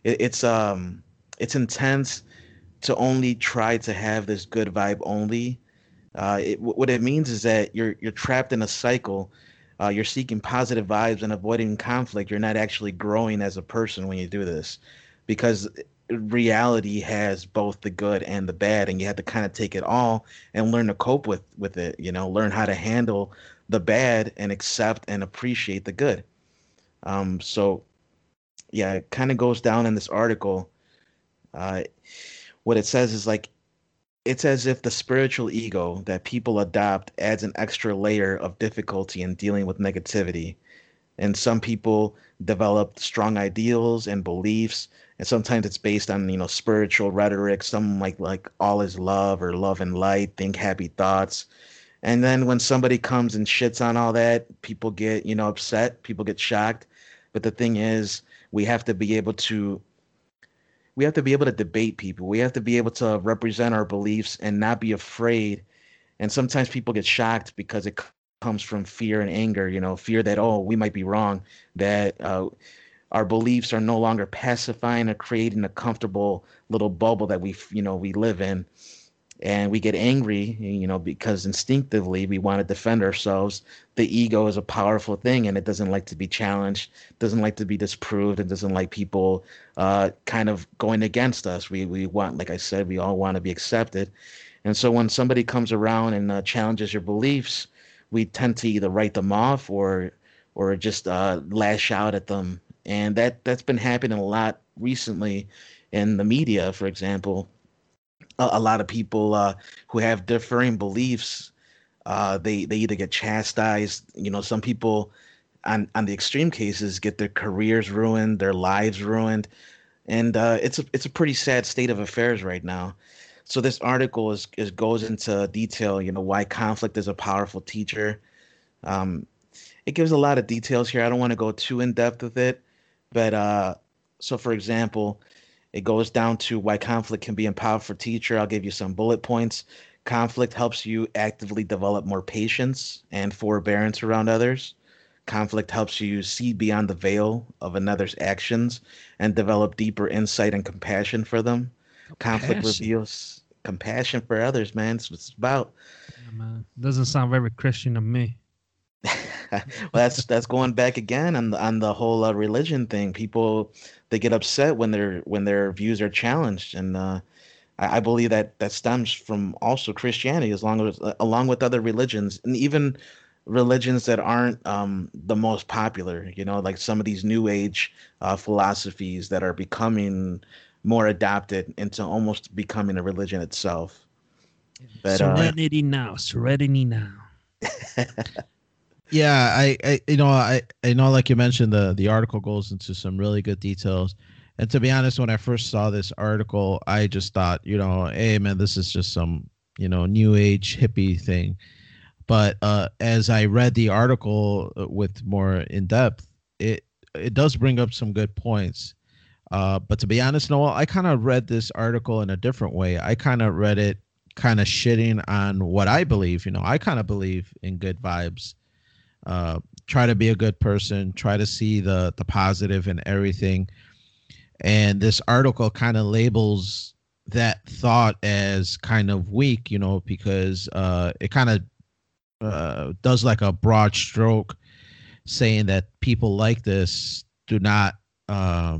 it's intense to only try to have this good vibe only. What it means is that you're trapped in a cycle. You're seeking positive vibes and avoiding conflict. You're not actually growing as a person when you do this, because reality has both the good and the bad, and you have to kind of take it all and learn to cope with it. Learn how to handle the bad and accept and appreciate the good. So yeah, it kind of goes down in this article. Uh, what it says is like it's as if the spiritual ego that people adopt adds an extra layer of difficulty in dealing with negativity. And some people develop strong ideals and beliefs, and sometimes it's based on spiritual rhetoric. Some like all is love or love and light, think happy thoughts. And then when somebody comes and shits on all that, people get upset, people get shocked. But the thing is, we have to be able to debate people. We have to be able to represent our beliefs and not be afraid. And sometimes people get shocked because it comes from fear and anger, fear that, oh, we might be wrong, that our beliefs are no longer pacifying or creating a comfortable little bubble that we live in. And we get angry, because instinctively we want to defend ourselves. The ego is a powerful thing, and it doesn't like to be challenged, doesn't like to be disproved, and doesn't like people kind of going against us. We want, like I said, we all want to be accepted. And so when somebody comes around and challenges your beliefs, we tend to either write them off or just lash out at them. And that's been happening a lot recently in the media, for example. A lot of people who have differing beliefs, they either get chastised. Some people on the extreme cases get their careers ruined, their lives ruined, and it's a pretty sad state of affairs right now. So this article is goes into detail, why conflict is a powerful teacher. Um, it gives a lot of details here. I don't want to go too in depth with it, but so for example, it goes down to why conflict can be a powerful teacher. I'll give you some bullet points. Conflict helps you actively develop more patience and forbearance around others. Conflict helps you see beyond the veil of another's actions and develop deeper insight and compassion for them. Conflict reveals compassion for others, man. That's what it's about. Yeah, man. Doesn't sound very Christian to me. Well, that's going back again on the whole religion thing. People, they get upset when their views are challenged, and I believe that stems from also Christianity, as long as along with other religions, and even religions that aren't the most popular. You know, like some of these New Age philosophies that are becoming more adopted into almost becoming a religion itself. But Serenity now, serenity now. Yeah, I know, like you mentioned, the article goes into some really good details. And to be honest, when I first saw this article, I just thought, hey man, this is just some, new age hippie thing. But as I read the article with more in depth, it does bring up some good points. But to be honest, Noel, I kind of read this article in a different way. I kind of read it kind of shitting on what I believe. I kind of believe in good vibes. Try to be a good person. Try to see the positive in everything. And this article kind of labels that thought as kind of weak, because it kind of does like a broad stroke, saying that people like this do not have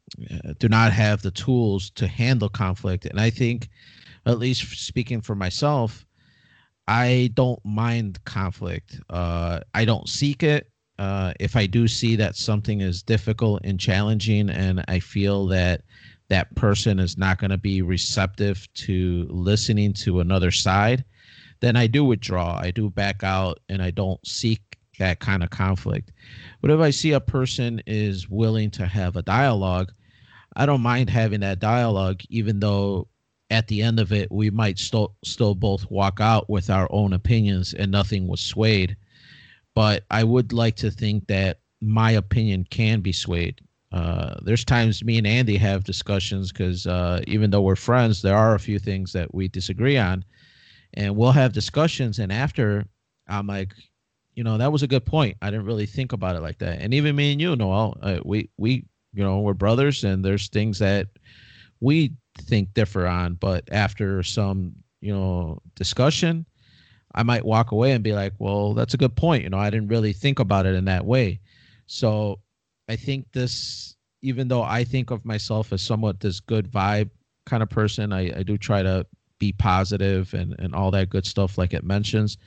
the tools to handle conflict. And I think, at least speaking for myself, I don't mind conflict. I don't seek it. If I do see that something is difficult and challenging, and I feel that that person is not going to be receptive to listening to another side, then I do withdraw. I do back out, and I don't seek that kind of conflict. But if I see a person is willing to have a dialogue, I don't mind having that dialogue, even though at the end of it, we might still both walk out with our own opinions and nothing was swayed. But I would like to think that my opinion can be swayed. There's times me and Andy have discussions because even though we're friends, there are a few things that we disagree on. And we'll have discussions. And after, I'm like, that was a good point. I didn't really think about it like that. And even me and you, Noel, we we're brothers, and there's things that we think differ on. But after some, discussion, I might walk away and be like, well, that's a good point. I didn't really think about it in that way. So I think this, even though I think of myself as somewhat this good vibe kind of person, I do try to be positive and all that good stuff like it mentions.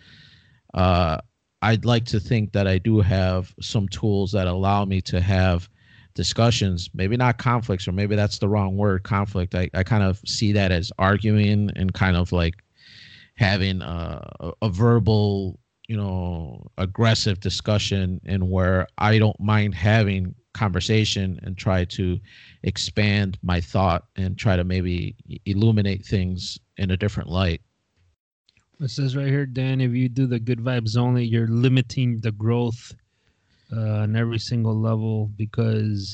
I'd like to think that I do have some tools that allow me to have discussions, maybe not conflicts, or maybe that's the wrong word, conflict. I kind of see that as arguing and kind of like having a verbal, aggressive discussion, and where I don't mind having conversation and try to expand my thought and try to maybe illuminate things in a different light. It says right here, Dan, if you do the good vibes only, you're limiting the growth on every single level, because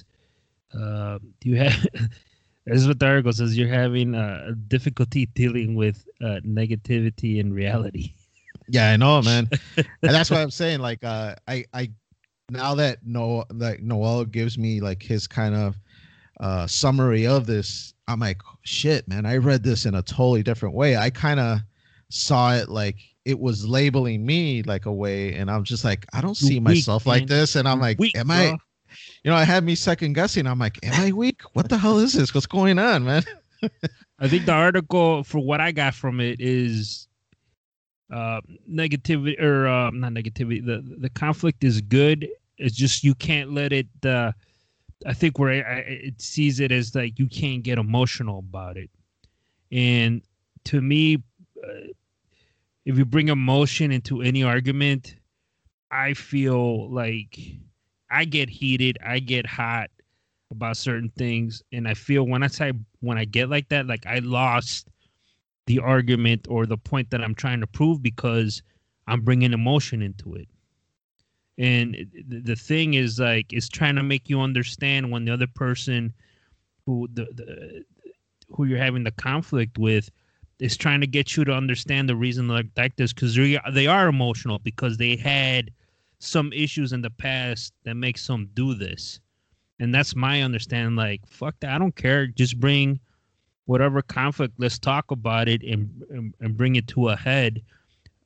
you have this is what the article says, you're having difficulty dealing with negativity in reality. Yeah, I know, man. And that's what I'm saying. Like, I now that Noel gives me like his kind of summary of this, I'm like, shit, man, I read this in a totally different way. I kind of saw it like it was labeling me like a way, and I'm just like, I don't see myself like this. And I'm like, am I, I had me second guessing. I'm like, am I weak? What the hell is this? What's going on, man? I think the article, for what I got from it, is negativity, or not negativity. The conflict is good. It's just you can't let it. I think where it sees it as like you can't get emotional about it, and to me, if you bring emotion into any argument, I feel like I get heated, I get hot about certain things, and I feel when I get like that, like I lost the argument or the point that I'm trying to prove, because I'm bringing emotion into it. And the thing is, like, it's trying to make you understand when the other person who you're having the conflict with is trying to get you to understand the reason like this, because they are emotional because they had some issues in the past that makes them do this. And that's my understanding. Like, fuck that, I don't care, just bring whatever conflict, let's talk about it and bring it to a head.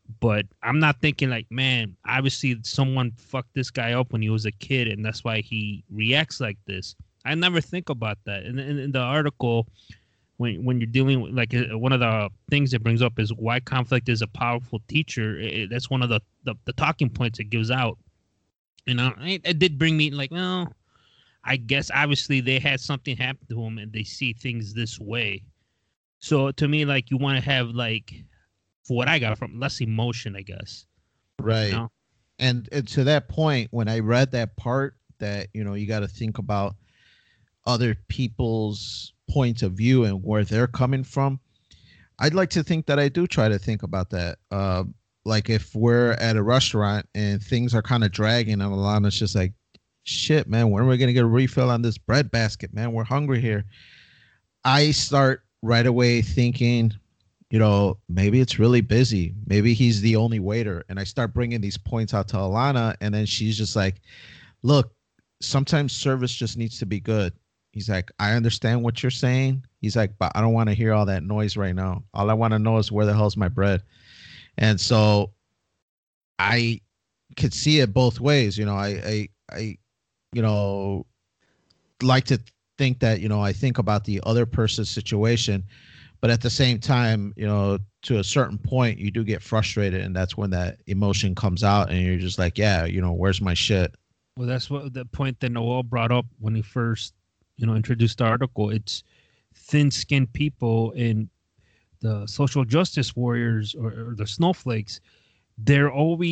But I'm not thinking like, man, obviously someone fucked this guy up when he was a kid, and that's why he reacts like this. I never think about that. In the article, when you're dealing with, like, one of the things it brings up is why conflict is a powerful teacher. That's one of the talking points it gives out. And it did bring me like, well, I guess obviously they had something happen to them and they see things this way. So to me, like, you want to have, like, for what I got from, less emotion, I guess. Right. You know? And to that point, when I read that part that, you know, you got to think about other people's points of view and where they're coming from, I'd like to think that I do try to think about that. Like if we're at a restaurant and things are kind of dragging and Alana's just like, shit, man, when are we going to get a refill on this bread basket, man? We're hungry here. I start right away thinking, you know, maybe it's really busy. Maybe he's the only waiter. And I start bringing these points out to Alana. And then she's just like, look, sometimes service just needs to be good. He's like, I understand what you're saying. He's like, but I don't want to hear all that noise right now. All I want to know is where the hell's my bread. And so I could see it both ways. You know, I you know, like to think that, you know, I think about the other person's situation. But at the same time, you know, to a certain point, you do get frustrated, and that's when that emotion comes out, and you're just like, yeah, you know, where's my shit? Well, that's what the point that Noel brought up when he first, you know, introduced the article. It's thin-skinned people and the social justice warriors or the snowflakes. They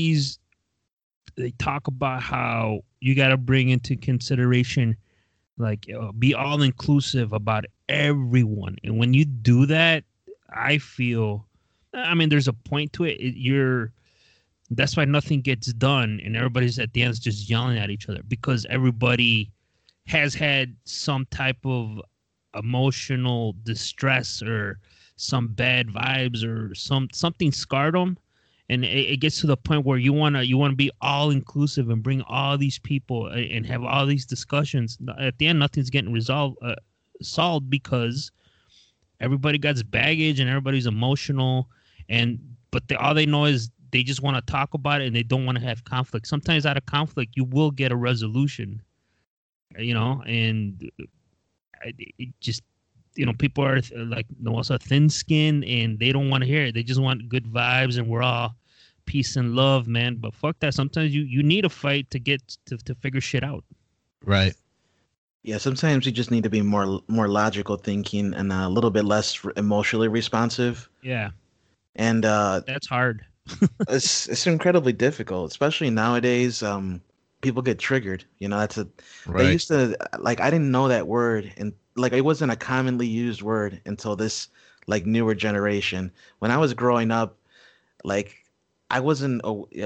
talk about how you got to bring into consideration, like, be all inclusive about everyone. And when you do that, I feel, I mean, there's a point to it. That's why nothing gets done. And everybody's at the end just yelling at each other because everybody has had some type of emotional distress or some bad vibes or something scarred them. And it gets to the point where you want to be all inclusive and bring all these people and have all these discussions. At the end, nothing's getting solved because everybody got baggage and everybody's emotional. But all they know is they just want to talk about it and they don't want to have conflict. Sometimes out of conflict, you will get a resolution, you know, and it just, you know, people are like, also thin-skinned and they don't want to hear it. They just want good vibes and we're all peace and love, man. But fuck that. Sometimes you need a fight to get to figure shit out. Right. Yeah, sometimes you just need to be more logical thinking and a little bit less emotionally responsive. Yeah. And that's hard. it's incredibly difficult, especially nowadays. People get triggered. You know, they used to, like, I didn't know that word, and like it wasn't a commonly used word until this like newer generation. When I was growing up, like I wasn't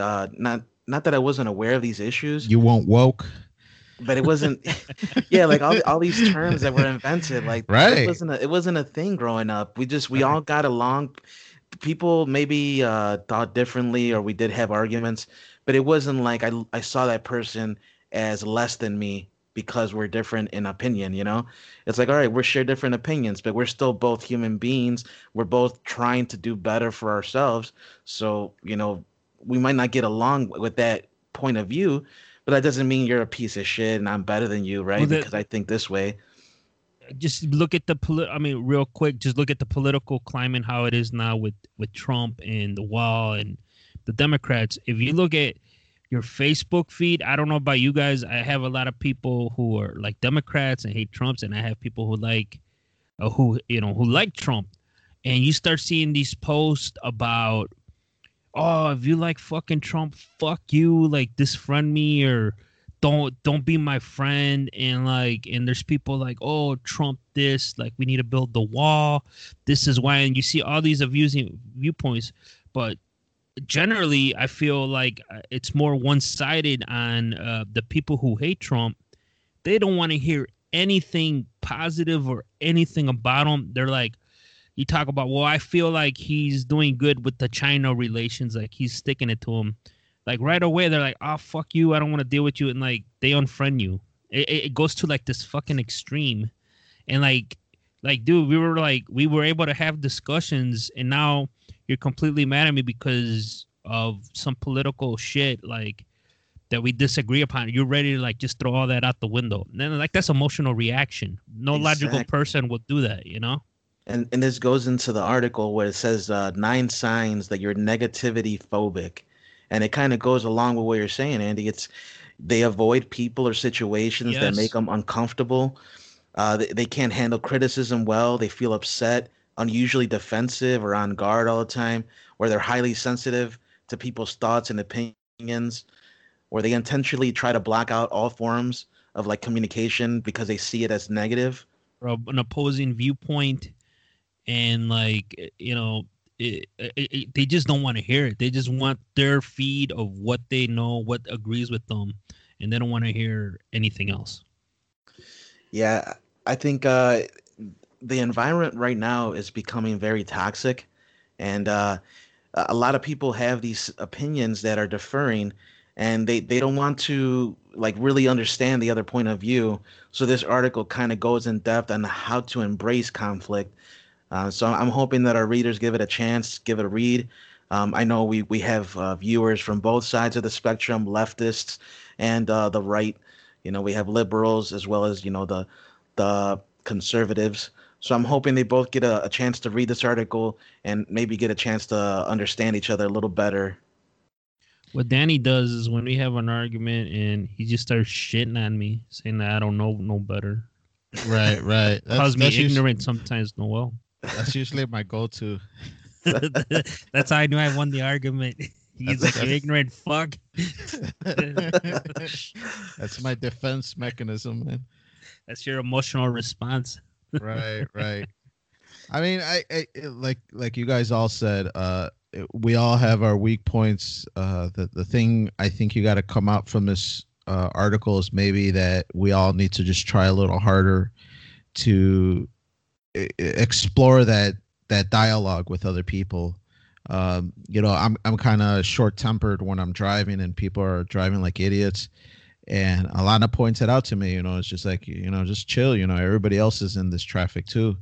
not that I wasn't aware of these issues. You weren't woke. But it wasn't, yeah, like all these terms that were invented, like it wasn't a thing growing up. We all got along. People maybe thought differently, or we did have arguments, but it wasn't like I saw that person as less than me because we're different in opinion. You know, it's like, all right, we share different opinions, but we're still both human beings. We're both trying to do better for ourselves. So, you know, we might not get along with that point of view, but that doesn't mean you're a piece of shit and I'm better than you, right? Because I think this way. Just look at real quick, just look at the political climate, how it is now with Trump and the wall and the Democrats. If you look at your Facebook feed, I don't know about you guys, I have a lot of people who are like Democrats and hate Trumps, and I have people who like who like Trump. And you start seeing these posts about, oh, if you like fucking Trump, fuck you, like disfriend me or don't be my friend. And there's people like, oh, Trump this, like we need to build the wall, this is why. And you see all these abusing viewpoints, but generally I feel like it's more one-sided on the people who hate Trump. They don't want to hear anything positive or anything about him. They're like, you talk about, well, I feel like he's doing good with the China relations, like he's sticking it to him. Like right away, they're like, oh, fuck you, I don't want to deal with you. And like, they unfriend you. It goes to like this fucking extreme. And like, dude, we were able to have discussions, and now you're completely mad at me because of some political shit like that we disagree upon, you're ready to like just throw all that out the window. And then like that's emotional reaction. No logical person would do that, you know? And this goes into the article where it says 9 signs that you're negativity phobic. And it kind of goes along with what you're saying, Andy. It's they avoid people or situations that make them uncomfortable. They can't handle criticism well. They feel upset, unusually defensive or on guard all the time, or they're highly sensitive to people's thoughts and opinions, or they intentionally try to block out all forms of like communication because they see it as negative. Or an opposing viewpoint, and like, you know, they just don't want to hear it. They just want their feed of what they know, what agrees with them, and they don't want to hear anything else. Yeah, I think the environment right now is becoming very toxic, and a lot of people have these opinions that are differing, and they don't want to like really understand the other point of view. So this article kind of goes in depth on how to embrace conflict. So I'm hoping that our readers give it a chance, give it a read. I know we have viewers from both sides of the spectrum, leftists and the right. You know, we have liberals as well as, you know, the conservatives. So I'm hoping they both get a chance to read this article and maybe get a chance to understand each other a little better. What Danny does is when we have an argument and he just starts shitting on me, saying that I don't know no better. Right. Calls me ignorant sometimes, Noel. That's usually my go-to. That's how I knew I won the argument. He's like, you ignorant fuck. That's my defense mechanism, man. That's your emotional response. Right. I mean, I like you guys all said, we all have our weak points. The thing I think you got to come out from this article is maybe that we all need to just try a little harder to explore that dialogue with other people. You know, I'm kind of short-tempered when I'm driving and people are driving like idiots, and Alana points it out to me. You know, it's just like, you know, just chill. You know, everybody else is in this traffic too.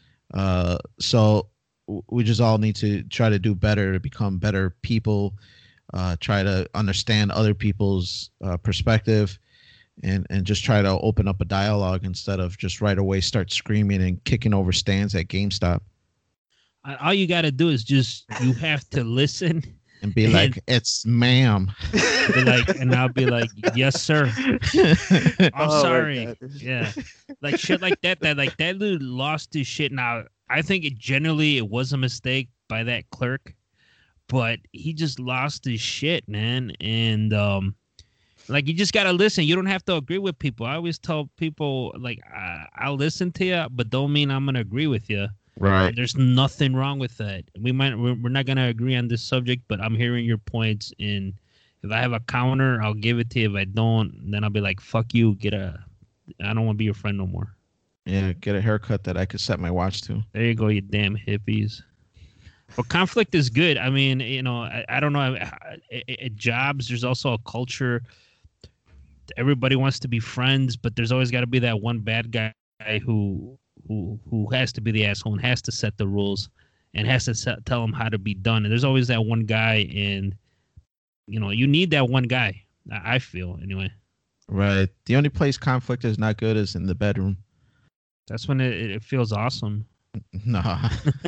So we just all need to try to do better, to become better people, try to understand other people's perspective, and just try to open up a dialogue instead of just right away start screaming and kicking over stands at GameStop. All you got to do is you have to listen and be like, it's ma'am. And I'll be like, yes, sir. I'm sorry. Yeah. Like shit like that like that dude lost his shit. Now, I think it was a mistake by that clerk, but he just lost his shit, man. And, like, you just got to listen. You don't have to agree with people. I always tell people, like, I'll listen to you, but don't mean I'm going to agree with you. Right. There's nothing wrong with that. We're not going to agree on this subject, but I'm hearing your points. And if I have a counter, I'll give it to you. If I don't, then I'll be like, fuck you. I don't want to be your friend no more. Yeah, get a haircut that I could set my watch to. There you go, you damn hippies. But conflict is good. I mean, you know, I don't know. At jobs, there's also a culture. Everybody wants to be friends, but there's always got to be that one bad guy who has to be the asshole and has to set the rules and has to tell them how to be done. And there's always that one guy, and you know, you need that one guy. I feel anyway. Right. The only place conflict is not good is in the bedroom. That's when it feels awesome. Nah.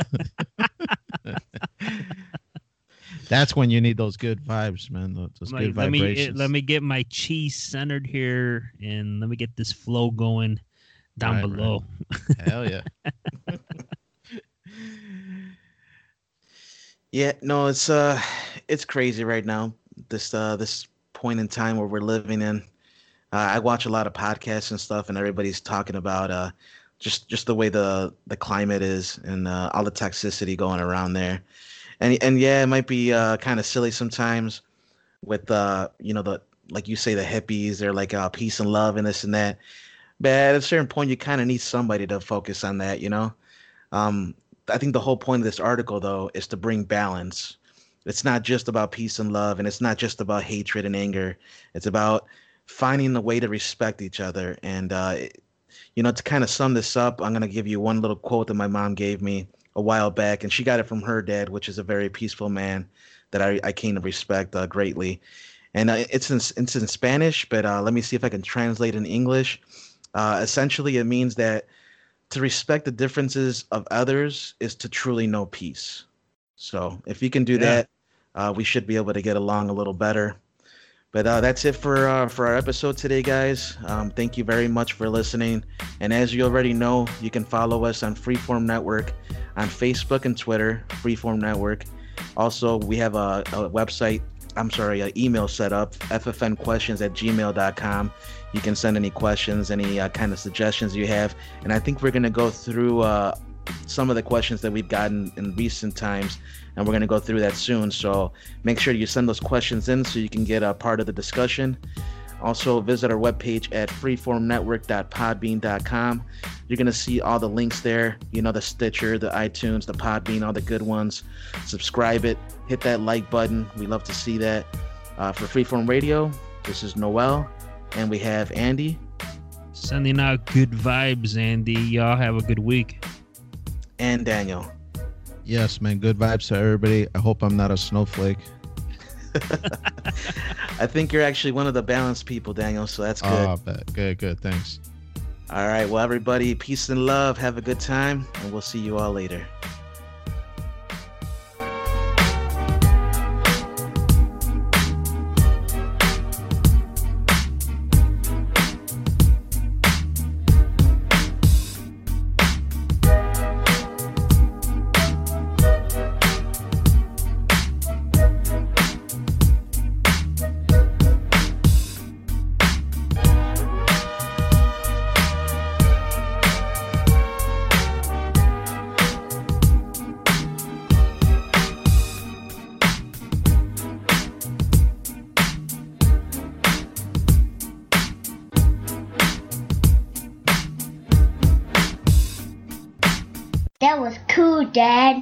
That's when you need those good vibes, man. Those good vibrations. Let me get my cheese centered here, and let me get this flow going down below. Right. Hell yeah. Yeah, no, it's crazy right now. This point in time where we're living in. I watch a lot of podcasts and stuff, and everybody's talking about just the way the climate is and all the toxicity going around there. And yeah, it might be kind of silly sometimes with you know, the, like you say, the hippies, they're like peace and love and this and that. But at a certain point, you kind of need somebody to focus on that, you know. I think the whole point of this article, though, is to bring balance. It's not just about peace and love, and it's not just about hatred and anger. It's about finding a way to respect each other. And you know, to kind of sum this up, I'm gonna give you one little quote that my mom gave me a while back, and she got it from her dad, which is a very peaceful man that I came to respect greatly. And it's in Spanish, but let me see if I can translate in English. Essentially, it means that to respect the differences of others is to truly know peace. So if you can do that, we should be able to get along a little better. But that's it for our episode today, guys. Thank you very much for listening. And as you already know, you can follow us on Freeform Network on Facebook and Twitter, Freeform Network. Also, we have a website, an email set up, ffnquestions@gmail.com. You can send any questions, any kind of suggestions you have. And I think we're going to go through some of the questions that we've gotten in recent times, and we're going to go through that soon. So make sure you send those questions in so you can get a part of the discussion. Also, visit our webpage at freeformnetwork.podbean.com. You're going to see all the links there, the Stitcher, the iTunes, the Podbean, all the good ones. Subscribe it, hit that like button. We love to see that. For Freeform Radio, this is Noel, and we have Andy. Sending out good vibes, Andy. Y'all have a good week. And Daniel. Yes, man. Good vibes to everybody. I hope I'm not a snowflake. I think you're actually one of the balanced people, Daniel, so that's good. Oh, good. Thanks. All right. Well, everybody, peace and love. Have a good time, and we'll see you all later. That was cool, Dad.